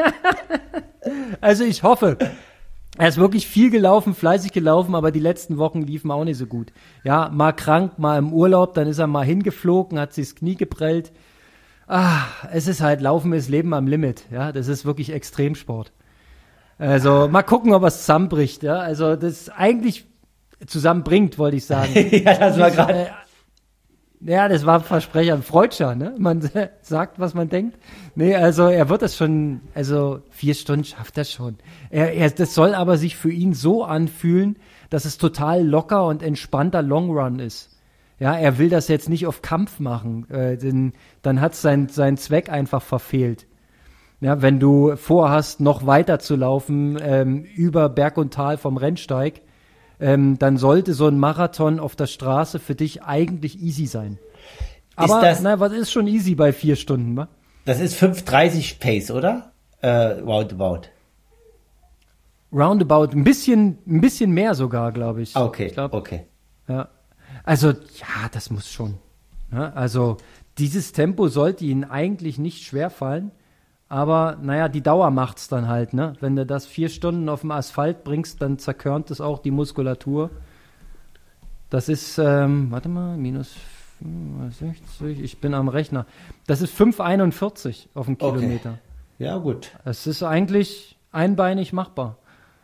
Also ich hoffe. Er ist wirklich viel gelaufen, fleißig gelaufen, aber die letzten Wochen liefen auch nicht so gut. Ja, mal krank, mal im Urlaub, dann ist er mal hingeflogen, hat sich das Knie geprellt. Es ist halt, Laufen ist Leben am Limit. Ja, das ist wirklich Extremsport. Also mal gucken, ob er es zusammenbricht. Ja, also das eigentlich zusammenbringt, wollte ich sagen. Ja, das war gerade. Ja, das war ein Versprecher, ein Freudscher, ne? Man sagt, was man denkt. Nee, also er wird das schon, also 4 Stunden schafft er schon. Das soll aber sich für ihn so anfühlen, dass es total locker und entspannter Longrun ist. Ja, er will das jetzt nicht auf Kampf machen, denn dann hat sein Zweck einfach verfehlt. Ja, wenn du vorhast, noch weiter zu laufen über Berg und Tal vom Rennsteig, dann sollte so ein Marathon auf der Straße für dich eigentlich easy sein. Aber was ist schon easy bei 4 Stunden, wa? Das ist 5:30 Pace, oder? Roundabout. Roundabout, ein bisschen mehr sogar, glaube ich. Okay, ich glaub, okay. Ja. Also, ja, das muss schon. Ja, also, dieses Tempo sollte ihnen eigentlich nicht schwerfallen. Aber, naja, die Dauer macht's dann halt, ne? Wenn du das 4 Stunden auf dem Asphalt bringst, dann zerkörnt es auch die Muskulatur. Das ist, warte mal, minus 65, ich bin am Rechner. Das ist 5,41 auf den Kilometer. Okay. Ja, gut. Das ist eigentlich einbeinig machbar.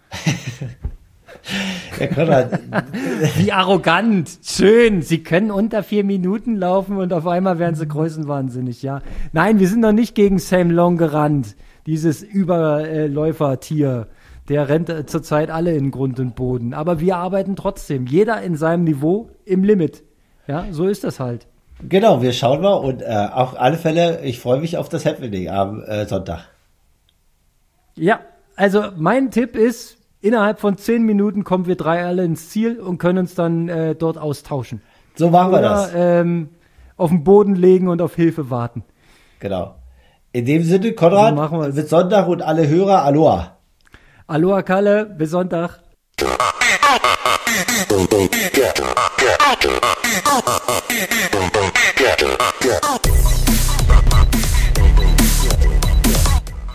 Ja, Konrad. Wie arrogant. Schön. Sie können unter 4 Minuten laufen und auf einmal werden sie größenwahnsinnig, ja. Nein, wir sind noch nicht gegen Sam Long gerannt. Dieses Überläufertier. Der rennt zurzeit alle in Grund und Boden. Aber wir arbeiten trotzdem. Jeder in seinem Niveau im Limit. Ja, so ist das halt. Genau, wir schauen mal und auf alle Fälle, ich freue mich auf das Happening am Sonntag. Ja, also mein Tipp ist, innerhalb von 10 Minuten kommen wir 3 alle ins Ziel und können uns dann dort austauschen. So machen wir das. Auf den Boden legen und auf Hilfe warten. Genau. In dem Sinne, Konrad, bis Sonntag und alle Hörer, Aloha. Aloha Kalle, bis Sonntag. Yeah.